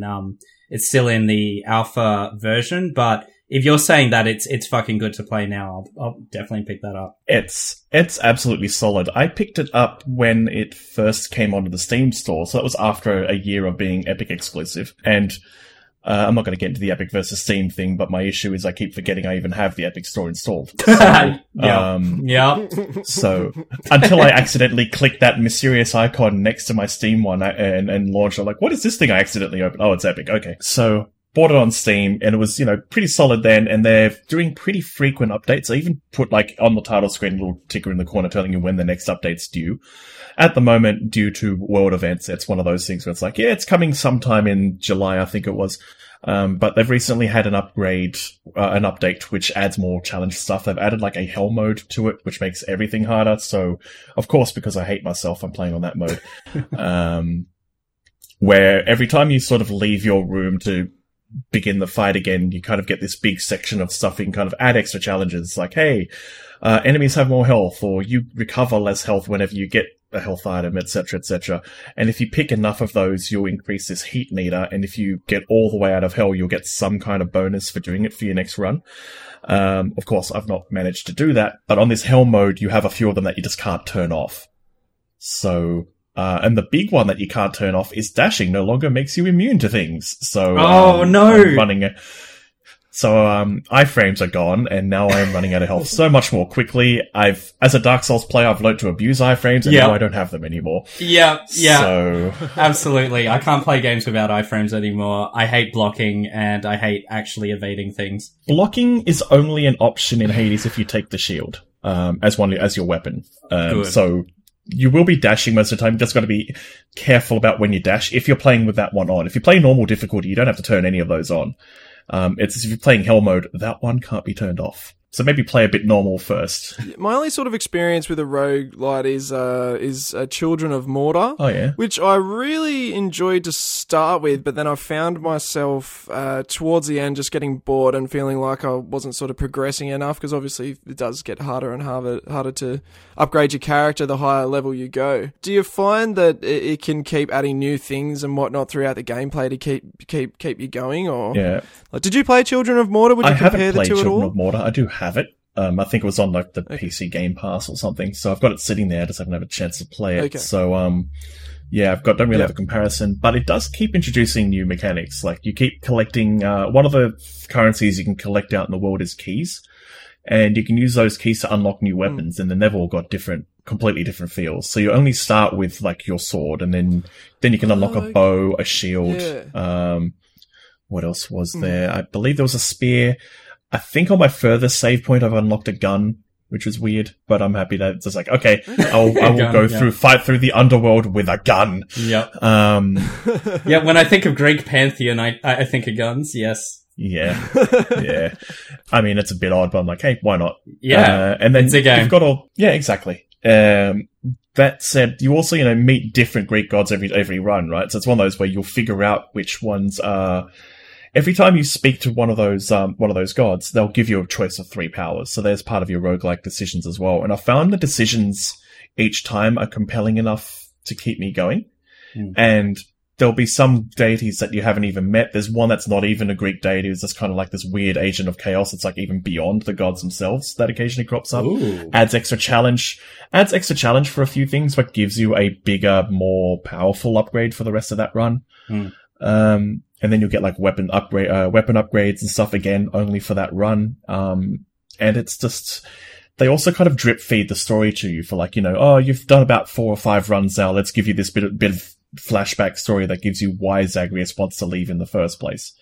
C: the alpha version, but if you're saying that it's fucking good to play now, I'll definitely pick that up.
B: It's absolutely solid. I picked it up when it first came onto the Steam store, so that was after a year of being Epic exclusive. And I'm not going to get into the Epic versus Steam thing, but my issue is I keep forgetting I even have the Epic store installed. So,
C: yeah.
B: So until I accidentally click that mysterious icon next to my Steam one and launch, I'm like, what is this thing I accidentally opened? Oh, it's Epic. Okay. So bought it on Steam, and it was, pretty solid then, and they're doing pretty frequent updates. I even put, like, on the title screen, a little ticker in the corner telling you when the next update's due. At the moment, due to world events, it's one of those things where it's like, yeah, it's coming sometime in July, I think it was. But they've recently had an update, which adds more challenge stuff. They've added, like, a hell mode to it, which makes everything harder. So, of course, because I hate myself, I'm playing on that mode. Where every time you sort of leave your room to begin the fight again, you kind of get this big section of stuff. You can kind of add extra challenges like, hey, enemies have more health, or you recover less health whenever you get a health item, etc., etc. And if you pick enough of those, you'll increase this heat meter, and if you get all the way out of hell, you'll get some kind of bonus for doing it for your next run. Of course, I've not managed to do that, but on this hell mode, you have a few of them that you just can't turn off. So and the big one that you can't turn off is dashing no longer makes you immune to things. So,
C: no!
B: Iframes are gone, and now I am running out of health so much more quickly. As a Dark Souls player, I've learned to abuse iframes, and now I don't have them anymore.
C: Yeah.
B: So,
C: absolutely. I can't play games without iframes anymore. I hate blocking, and I hate actually evading things.
B: Blocking is only an option in Hades if you take the shield, as your weapon. So, you will be dashing most of the time. You just got to be careful about when you dash. If you're playing with that one on, if you play normal difficulty, you don't have to turn any of those on. It's as if you're playing hell mode, that one can't be turned off. So maybe play a bit normal first.
A: My only sort of experience with a roguelite is Children of Mortar.
B: Oh, yeah.
A: Which I really enjoyed to start with, but then I found myself towards the end just getting bored and feeling like I wasn't sort of progressing enough, because obviously it does get harder and harder to upgrade your character the higher level you go. Do you find that it can keep adding new things and whatnot throughout the gameplay to keep you going? Or
B: yeah.
A: Like, did you play Children of Mortar? Would you compare the two at all? I haven't played
B: Children of Mortar. I do have it. I think it was on like the PC Game Pass or something. So I've got it sitting there. I just haven't had a chance to play it. Okay. So, yeah, don't really have a comparison, but it does keep introducing new mechanics. Like you keep collecting, one of the currencies you can collect out in the world is keys. and you can use those keys to unlock new weapons, and then they've all got completely different feels. So you only start with like your sword, and then you can unlock a bow, a shield. Yeah. What else was there? I believe there was a spear. I think on my furthest save point, I've unlocked a gun, which was weird, but I'm happy that it's just like, okay, I will fight through the underworld with a gun.
C: Yep. Yeah, when I think of Greek pantheon, I think of guns, yes.
B: Yeah. Yeah. I mean, it's a bit odd, but I'm like, hey, why not?
C: Yeah.
B: And then
C: it's a game.
B: You've got yeah, exactly. That said, you also, meet different Greek gods every run, right? So it's one of those where you'll figure out which ones are. Every time you speak to one of those gods, they'll give you a choice of 3 powers. So there's part of your roguelike decisions as well. And I found the decisions each time are compelling enough to keep me going. And there'll be some deities that you haven't even met. There's one that's not even a Greek deity. It's just kind of like this weird agent of chaos. It's like even beyond the gods themselves that occasionally crops up.
C: Ooh.
B: Adds extra challenge for a few things, but gives you a bigger, more powerful upgrade for the rest of that run. And then you'll get like weapon upgrades and stuff again, only for that run. And it's just, they also kind of drip feed the story to you for like, you've done about 4 or 5 runs now. Let's give you this bit of flashback story that gives you why Zagreus wants to leave in the first place.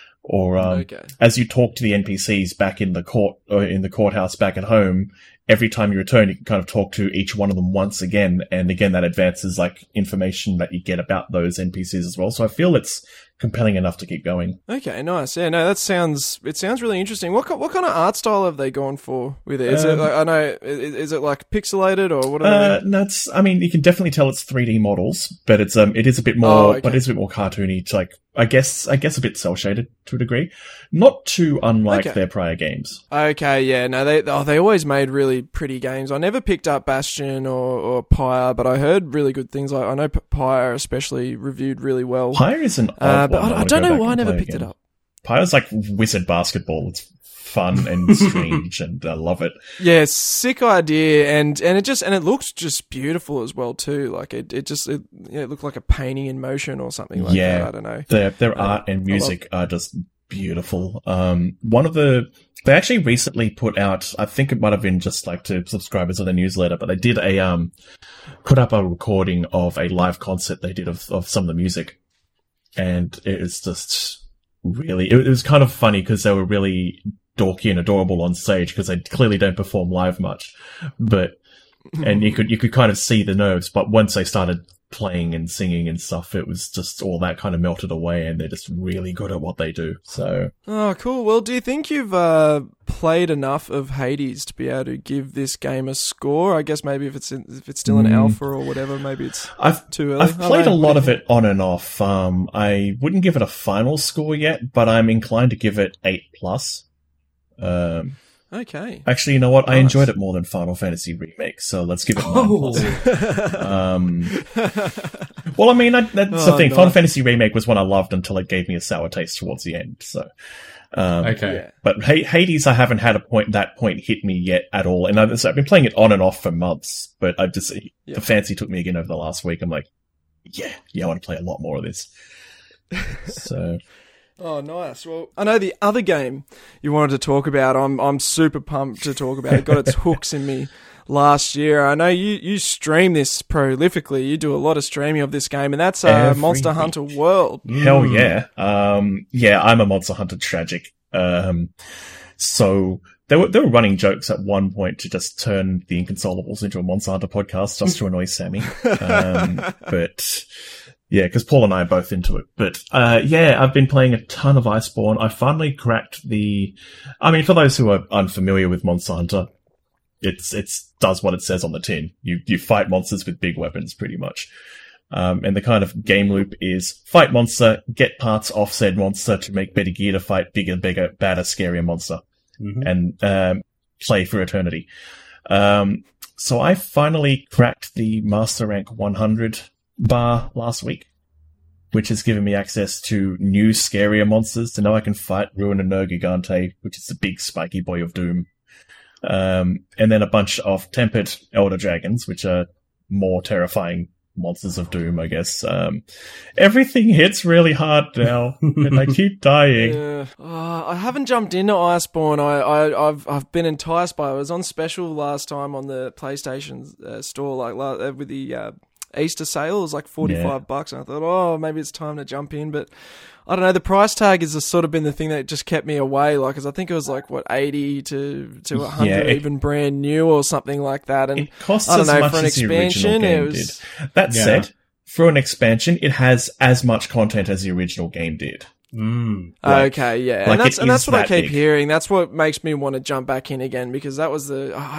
B: Or, as you talk to the NPCs back in the courthouse back at home, every time you return, you can kind of talk to each one of them once again. And again, that advances like information that you get about those NPCs as well. So I feel it's compelling enough to keep going.
A: Okay, nice. Yeah, no, it sounds really interesting. What kind of art style have they gone for with it? Is it like, is it like pixelated or what?
B: No, you can definitely tell it's 3D models, but it is a bit more, but it's a bit more cartoony. To like, I guess a bit cel shaded to a degree, not too unlike their prior games.
A: Okay, yeah, no, they always made really pretty games. I never picked up Bastion or Pyre, but I heard really good things. Like I know Pyre especially reviewed really well.
B: Pyre is an odd
A: but I don't know why I never picked it up.
B: Pyre's like wizard basketball. It's fun and strange, and I love it.
A: Yeah, sick idea, and it looks just beautiful as well too. Like it looked like a painting in motion or something like that. I don't know.
B: Their art and music are just beautiful. They actually recently put out, I think it might have been just like to subscribers of the newsletter, but they did put up a recording of a live concert they did of some of the music. And it was just really, it was kind of funny because they were really dorky and adorable on stage because they clearly don't perform live much, and you could kind of see the nerves, but once they started playing and singing and stuff, it was just all that kind of melted away, and they're just really good at what they do. So,
A: oh, cool. Well, do you think you've played enough of Hades to be able to give this game a score? I guess maybe if it's still an alpha or whatever, maybe it's too early.
B: I've played a lot of it on and off. I wouldn't give it a final score yet, but I'm inclined to give it 8+.
A: Okay.
B: Actually, you know what? Nice. I enjoyed it more than Final Fantasy Remake, so let's give it 9+. Well, I mean, that's the thing. Nice. Final Fantasy Remake was one I loved until it gave me a sour taste towards the end. So,
C: okay. Yeah.
B: But Hades, I haven't had that point hit me yet at all, and I've been playing it on and off for months. But the fancy took me again over the last week. I'm like, yeah, I want to play a lot more of this. So.
A: Oh, nice. Well, I know the other game you wanted to talk about. I'm super pumped to talk about. It got its hooks in me last year. I know you stream this prolifically. You do a lot of streaming of this game, and that's Monster Hunter World.
B: Hell yeah. I'm a Monster Hunter tragic. So they were running jokes at one point to just turn the Inconsolables into a Monster Hunter podcast just to annoy Sammy. But yeah, because Paul and I are both into it. But I've been playing a ton of Iceborne. I finally cracked for those who are unfamiliar with Monster Hunter, it's does what it says on the tin. You fight monsters with big weapons, pretty much. And the kind of game loop is fight monster, get parts off said monster to make better gear to fight bigger, badder, scarier monster. Mm-hmm. And play for eternity. So I finally cracked the Master Rank 100 bar last week, which has given me access to new, scarier monsters. To know I can fight Ruin and Nergigante, which is the big, spiky boy of doom. And then a bunch of tempered elder dragons, which are more terrifying Monsters of Doom, I guess. Everything hits really hard now, and I keep dying.
A: Yeah. I haven't jumped into Iceborne. I've been enticed by it. It was on special last time on the PlayStation store, like with the Easter sale. It was like $45, and I thought, oh, maybe it's time to jump in, but I don't know. The price tag has sort of been the thing that just kept me away. Like, cause I think it was like what 80 to 100, even brand new or something like that. And
B: it costs
A: I don't know,
B: as much
A: for an
B: as the
A: expansion,
B: original game
A: it was.
B: Did. That said, for an expansion, it has as much content as the original game did.
A: Okay, yeah,
B: like
A: and that's what I keep
B: big.
A: hearing. That's what makes me want to jump back in again, because that was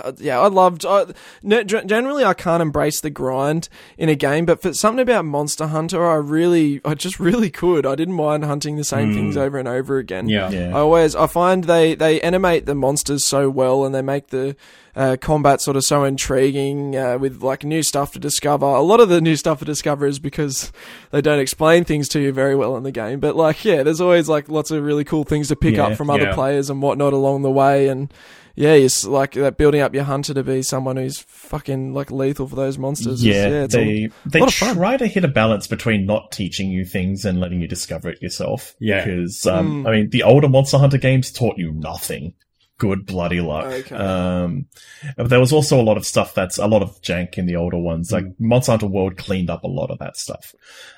A: generally I can't embrace the grind in a game, but for something about Monster Hunter, I just really could. I didn't mind hunting the same things over and over again.
C: Yeah.
A: I find they animate the monsters so well, and they make the combat sort of so intriguing with like new stuff to discover. A lot of the new stuff to discover is because they don't explain things to you very well in the game, but like, yeah, there's always like lots of really cool things to pick up from other players and whatnot along the way. And yeah, it's like that, building up your hunter to be someone who's fucking like lethal for those monsters.
B: They try to hit a balance between not teaching you things and letting you discover it yourself. Yeah, because I mean, the older Monster Hunter games taught you nothing. Good bloody luck. Okay. But there was also a lot of stuff that's a lot of jank in the older ones. Like Monster Hunter World cleaned up a lot of that stuff.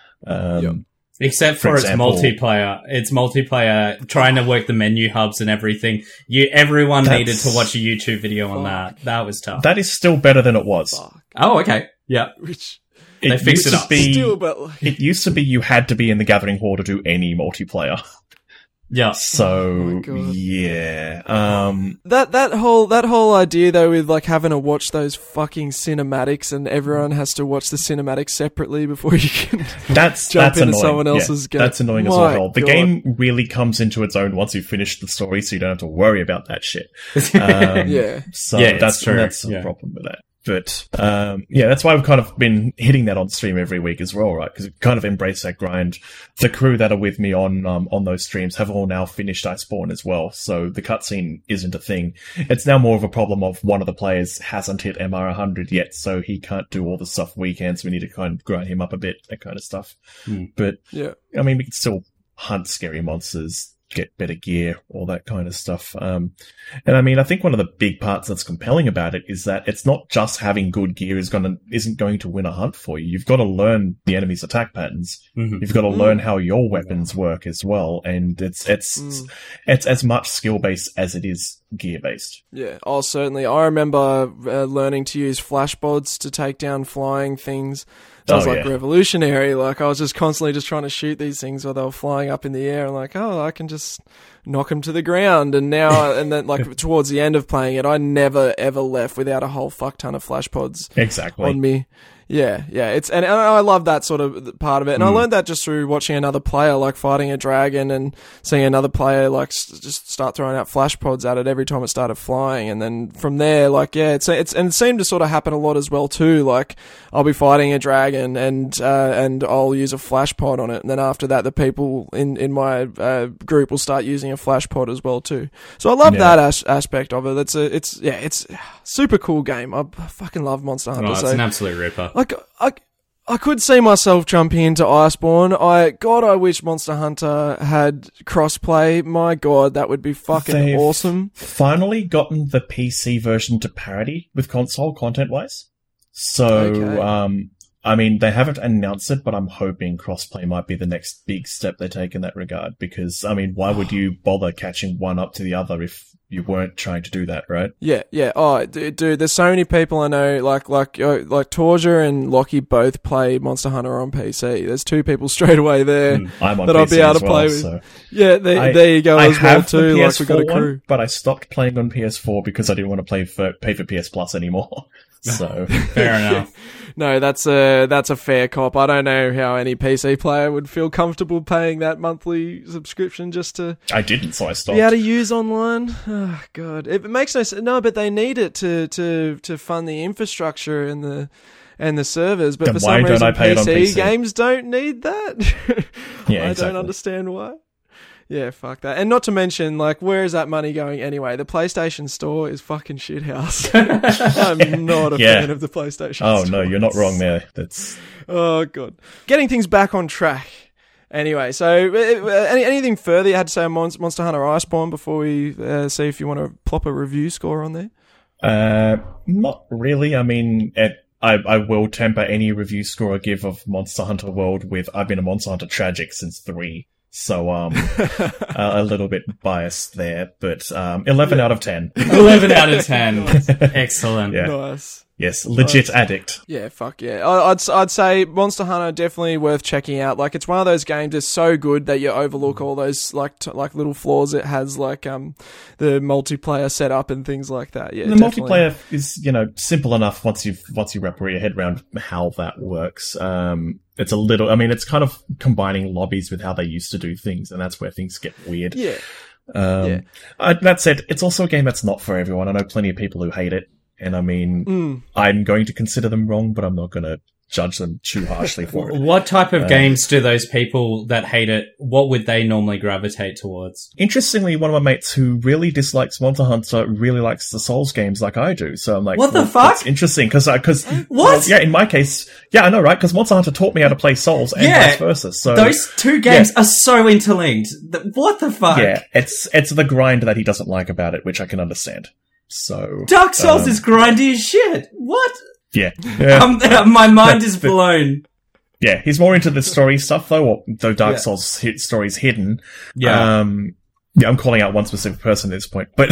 C: Except for example, its multiplayer, trying to work the menu hubs and everything. Everyone needed to watch a YouTube video on that. That was tough.
B: That is still better than it was.
C: Oh, okay. Yeah. They fixed it up.
B: It used to be you had to be in the Gathering Hall to do any multiplayer.
C: Yeah.
B: So yeah.
A: That whole idea though, with like having to watch those fucking cinematics, and everyone has to watch the cinematics separately before you can jump into someone else's game.
B: That's annoying as well. The game really comes into its own once you finish the story, so you don't have to worry about that shit. So that's the problem with that. But, that's why we've kind of been hitting that on stream every week as well, right? Because we kind of embrace that grind. The crew that are with me on those streams have all now finished Iceborne as well. So the cutscene isn't a thing. It's now more of a problem of one of the players hasn't hit MR 100 yet, so he can't do all the stuff we can, so we need to kind of grind him up a bit, that kind of stuff. But, I mean, we can still hunt scary monsters, get better gear, all that kind of stuff. And I mean, I think one of the big parts that's compelling about it is that it's not just having good gear isn't going to win a hunt for you. You've got to learn the enemy's attack patterns. You've got to learn how your weapons work as well. And it's as much skill based as it is gear based.
A: Yeah. Oh, certainly. I remember learning to use flashbots to take down flying things. That was revolutionary. Like, I was just constantly just trying to shoot these things while they were flying up in the air, and like, oh, I can just knock them to the ground. And now, and then like towards the end of playing it, I never ever left without a whole fuck ton of flash pods on me. Yeah, it's and I love that sort of part of it, and I learned that just through watching another player like fighting a dragon and seeing another player like just start throwing out flash pods at it every time it started flying, and then from there, like it's and it seemed to sort of happen a lot as well too. Like I'll be fighting a dragon and I'll use a flash pod on it, and then after that, the people in my group will start using a flash pod as well too. So I love that aspect of it. It's super cool game. I fucking love Monster Hunter.
C: Oh, it's an absolute ripper.
A: Like, I could see myself jumping into Iceborne. I wish Monster Hunter had crossplay. My God, that would be fucking awesome.
B: Finally gotten the PC version to parity with console content-wise. So, I mean, they haven't announced it, but I'm hoping crossplay might be the next big step they take in that regard. Because, I mean, why would you bother catching one up to the other if you weren't trying to do that, right?
A: Yeah. Oh, dude, there's so many people I know, like Torja and Lockie both play Monster Hunter on PC. There's two people straight away there
B: I'm on
A: that
B: PC
A: I'll be able to play with.
B: So.
A: Yeah, there you go as well too. Like we've got a crew.
B: But I stopped playing on PS4 because I didn't want to pay for PS Plus anymore. So
C: fair enough.
A: No, that's a fair cop. I don't know how any PC player would feel comfortable paying that monthly subscription just to.
B: I didn't, so I stopped.
A: Be able to use online. Oh God, it makes no sense. No, but they need it to fund the infrastructure and the servers. But
B: then
A: for some reason,
B: PC
A: games don't need that.
B: Yeah,
A: I
B: exactly.
A: don't understand why. Yeah, fuck that. And not to mention, like, where is that money going anyway? The PlayStation Store is fucking shithouse. I'm not a fan of the PlayStation Store.
B: Oh, no, you're not wrong there. That's...
A: Oh, God. Getting things back on track. Anyway, so anything further you had to say on Monster Hunter Iceborne before we see if you want to plop a review score on there?
B: Not really. I mean, I will temper any review score I give of Monster Hunter World with I've been a Monster Hunter Tragic since 3. So, a little bit biased there, but 11 out of 10.
C: 11 out of 10. Excellent.
B: Yeah.
A: Nice.
B: Yes, legit addict.
A: Yeah, fuck yeah. I'd say Monster Hunter definitely worth checking out. Like, it's one of those games that's so good that you overlook all those like little flaws it has, like the multiplayer setup and things like that. Yeah,
B: the multiplayer is simple enough once you wrap your head around how that works. It's a little. I mean, it's kind of combining lobbies with how they used to do things, and that's where things get weird.
A: Yeah.
B: That said, it's also a game that's not for everyone. I know plenty of people who hate it. And I mean, I'm going to consider them wrong, but I'm not going to judge them too harshly for it.
C: What type of games do those people that hate it, what would they normally gravitate towards?
B: Interestingly, one of my mates who really dislikes Monster Hunter really likes the Souls games like I do. So I'm like,
C: what the fuck?
B: That's interesting, because
C: what?
B: Well, yeah, in my case, yeah, I know, right? Because Monster Hunter taught me how to play Souls and vice versa. So
C: those two games are so interlinked. What the fuck?
B: Yeah, it's the grind that he doesn't like about it, which I can understand. So
C: Dark Souls is grindy as shit. What?
B: Yeah.
C: My mind is blown.
B: Yeah, he's more into the story stuff though Dark Souls story's hidden.
C: Yeah.
B: I'm calling out one specific person at this point, but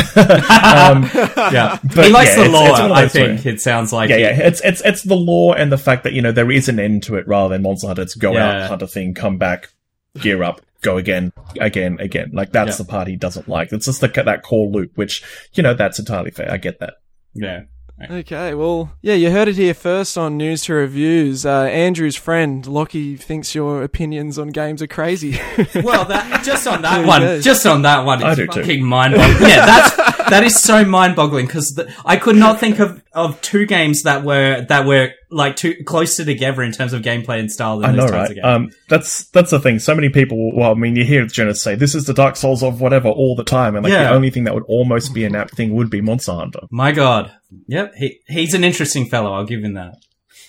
C: yeah, but he likes the lore. I think it sounds like
B: it's the lore and the fact that there is an end to it rather than Monster Hunter. It's go out, hunt a thing, come back, gear up, go again. Like that's the part he doesn't like. It's just that core loop, which that's entirely fair. I get that.
C: Yeah.
A: Okay, well, yeah, you heard it here first on News to Reviews. Andrew's friend, Lockie, thinks your opinions on games are crazy.
C: Well, just on that one,
B: I do
C: fucking
B: too.
C: mind-boggling. Yeah, that is so mind-boggling, because I could not think of two games that were like too closer together in terms of gameplay and style than those types of games.
B: That's the thing. So many people, well, I mean, you hear Jonas say, this is the Dark Souls of whatever all the time, and the only thing that would almost be an apt thing would be Monster Hunter.
C: My God. Yep, he's an interesting fellow, I'll give him that.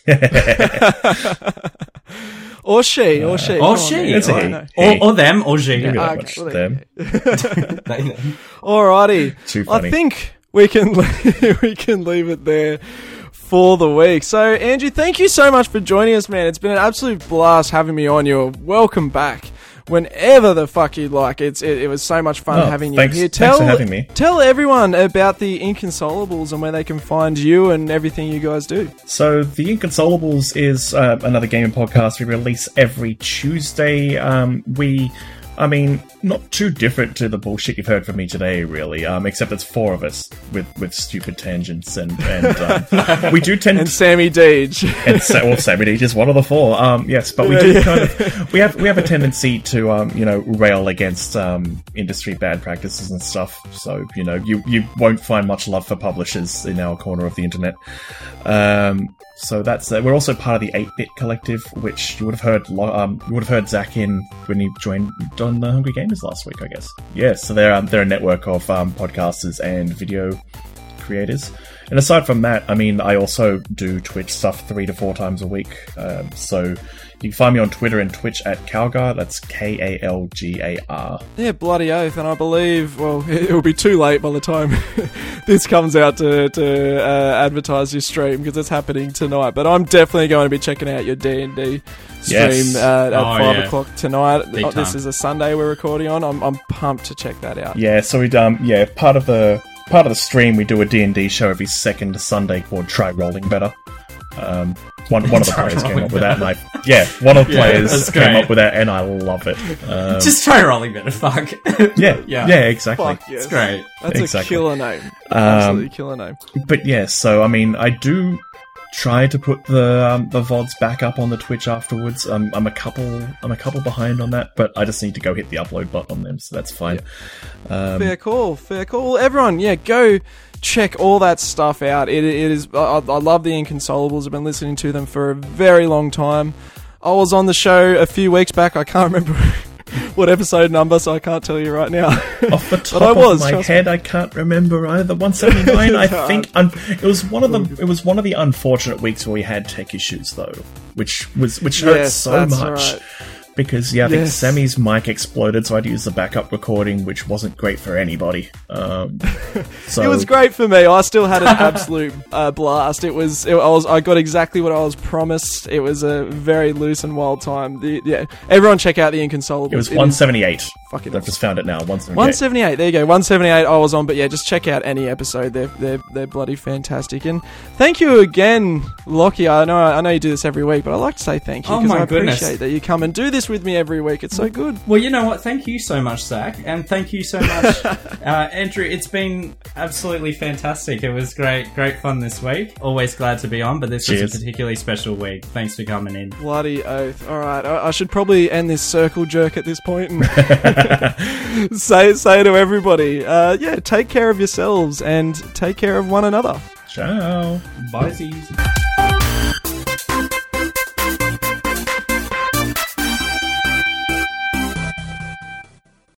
A: Or she.
B: It's
C: or them, or she.
B: Them.
A: Alrighty.
B: Too funny.
A: I think we can leave it there for the week. So, Andrew, thank you so much for joining us, man. It's been an absolute blast having me on. You're welcome back whenever the fuck you'd like. It was so much fun having you here.
B: Thanks for having me.
A: Tell everyone about the Inconsolables and where they can find you and everything you guys do.
B: So the Inconsolables is another gaming podcast we release every Tuesday. I mean, not too different to the bullshit you've heard from me today, really. Except it's four of us with stupid tangents, and we do tend
A: and Sammy Deej.
B: Sammy Deej is one of the four. Yes, but we do kind of we have a tendency to rail against industry bad practices and stuff. So you won't find much love for publishers in our corner of the internet. So that's we're also part of the 8-Bit Collective, which you would have heard Zach in when he joined on the Hungry Gamers last week, I guess. Yeah, so they're a network of podcasters and video creators. And aside from that, I mean, I also do Twitch stuff 3 to 4 times a week. So you can find me on Twitter and Twitch at Kalgar. That's Kalgar.
A: Yeah, bloody oath. And I believe, well, it'll be too late by the time this comes out to advertise your stream, because it's happening tonight. But I'm definitely going to be checking out your D&D stream at 5 o'clock tonight. This is a Sunday we're recording on. I'm pumped to check that out.
B: Yeah, so we part of the stream, we do a D&D show every second Sunday called Try Rolling Better. One of the players came up with that, and one of the players came up with that, and I love it.
C: Just Try Rolling Better, fuck.
B: Yeah, exactly.
A: Fuck yes.
C: It's great.
A: That's a killer name. Absolutely killer name.
B: But yeah, so I mean, I do try to put the VODs back up on the Twitch afterwards. I'm a couple behind on that, but I just need to go hit the upload button on them, so that's fine.
A: Fair call. Well, everyone, go check all that stuff out. It is. I love the Inconsolables. I've been listening to them for a very long time. I was on the show a few weeks back. I can't remember what episode number, so I can't tell you right now.
B: Off the top of my head, I can't remember either. 179, I think. It was one of the unfortunate weeks where we had tech issues, though, which hurt so much. Right. Because, I think Sammy's mic exploded, so I had to use the backup recording, which wasn't great for anybody. So
A: it was great for me. I still had an absolute blast. I got exactly what I was promised. It was a very loose and wild time. Everyone check out The Inconsolables.
B: It was 178.
A: Fucking
B: I've just found it now. 178.
A: 178. There you go. 178 I was on, but just check out any episode. They're bloody fantastic. And thank you again, Lockie. I know you do this every week, but I'd like to say thank you because I appreciate that you come and do this with me every week. It's so good.
C: Well, you know what? Thank you so much, Zach, and thank you so much, Andrew. It's been absolutely fantastic. It was great fun this week. Always glad to be on, but this was a particularly special week. Thanks for coming in.
A: Bloody oath. All right, I should probably end this circle jerk at this point and say to everybody, take care of yourselves and take care of one another.
B: Ciao.
C: Bye.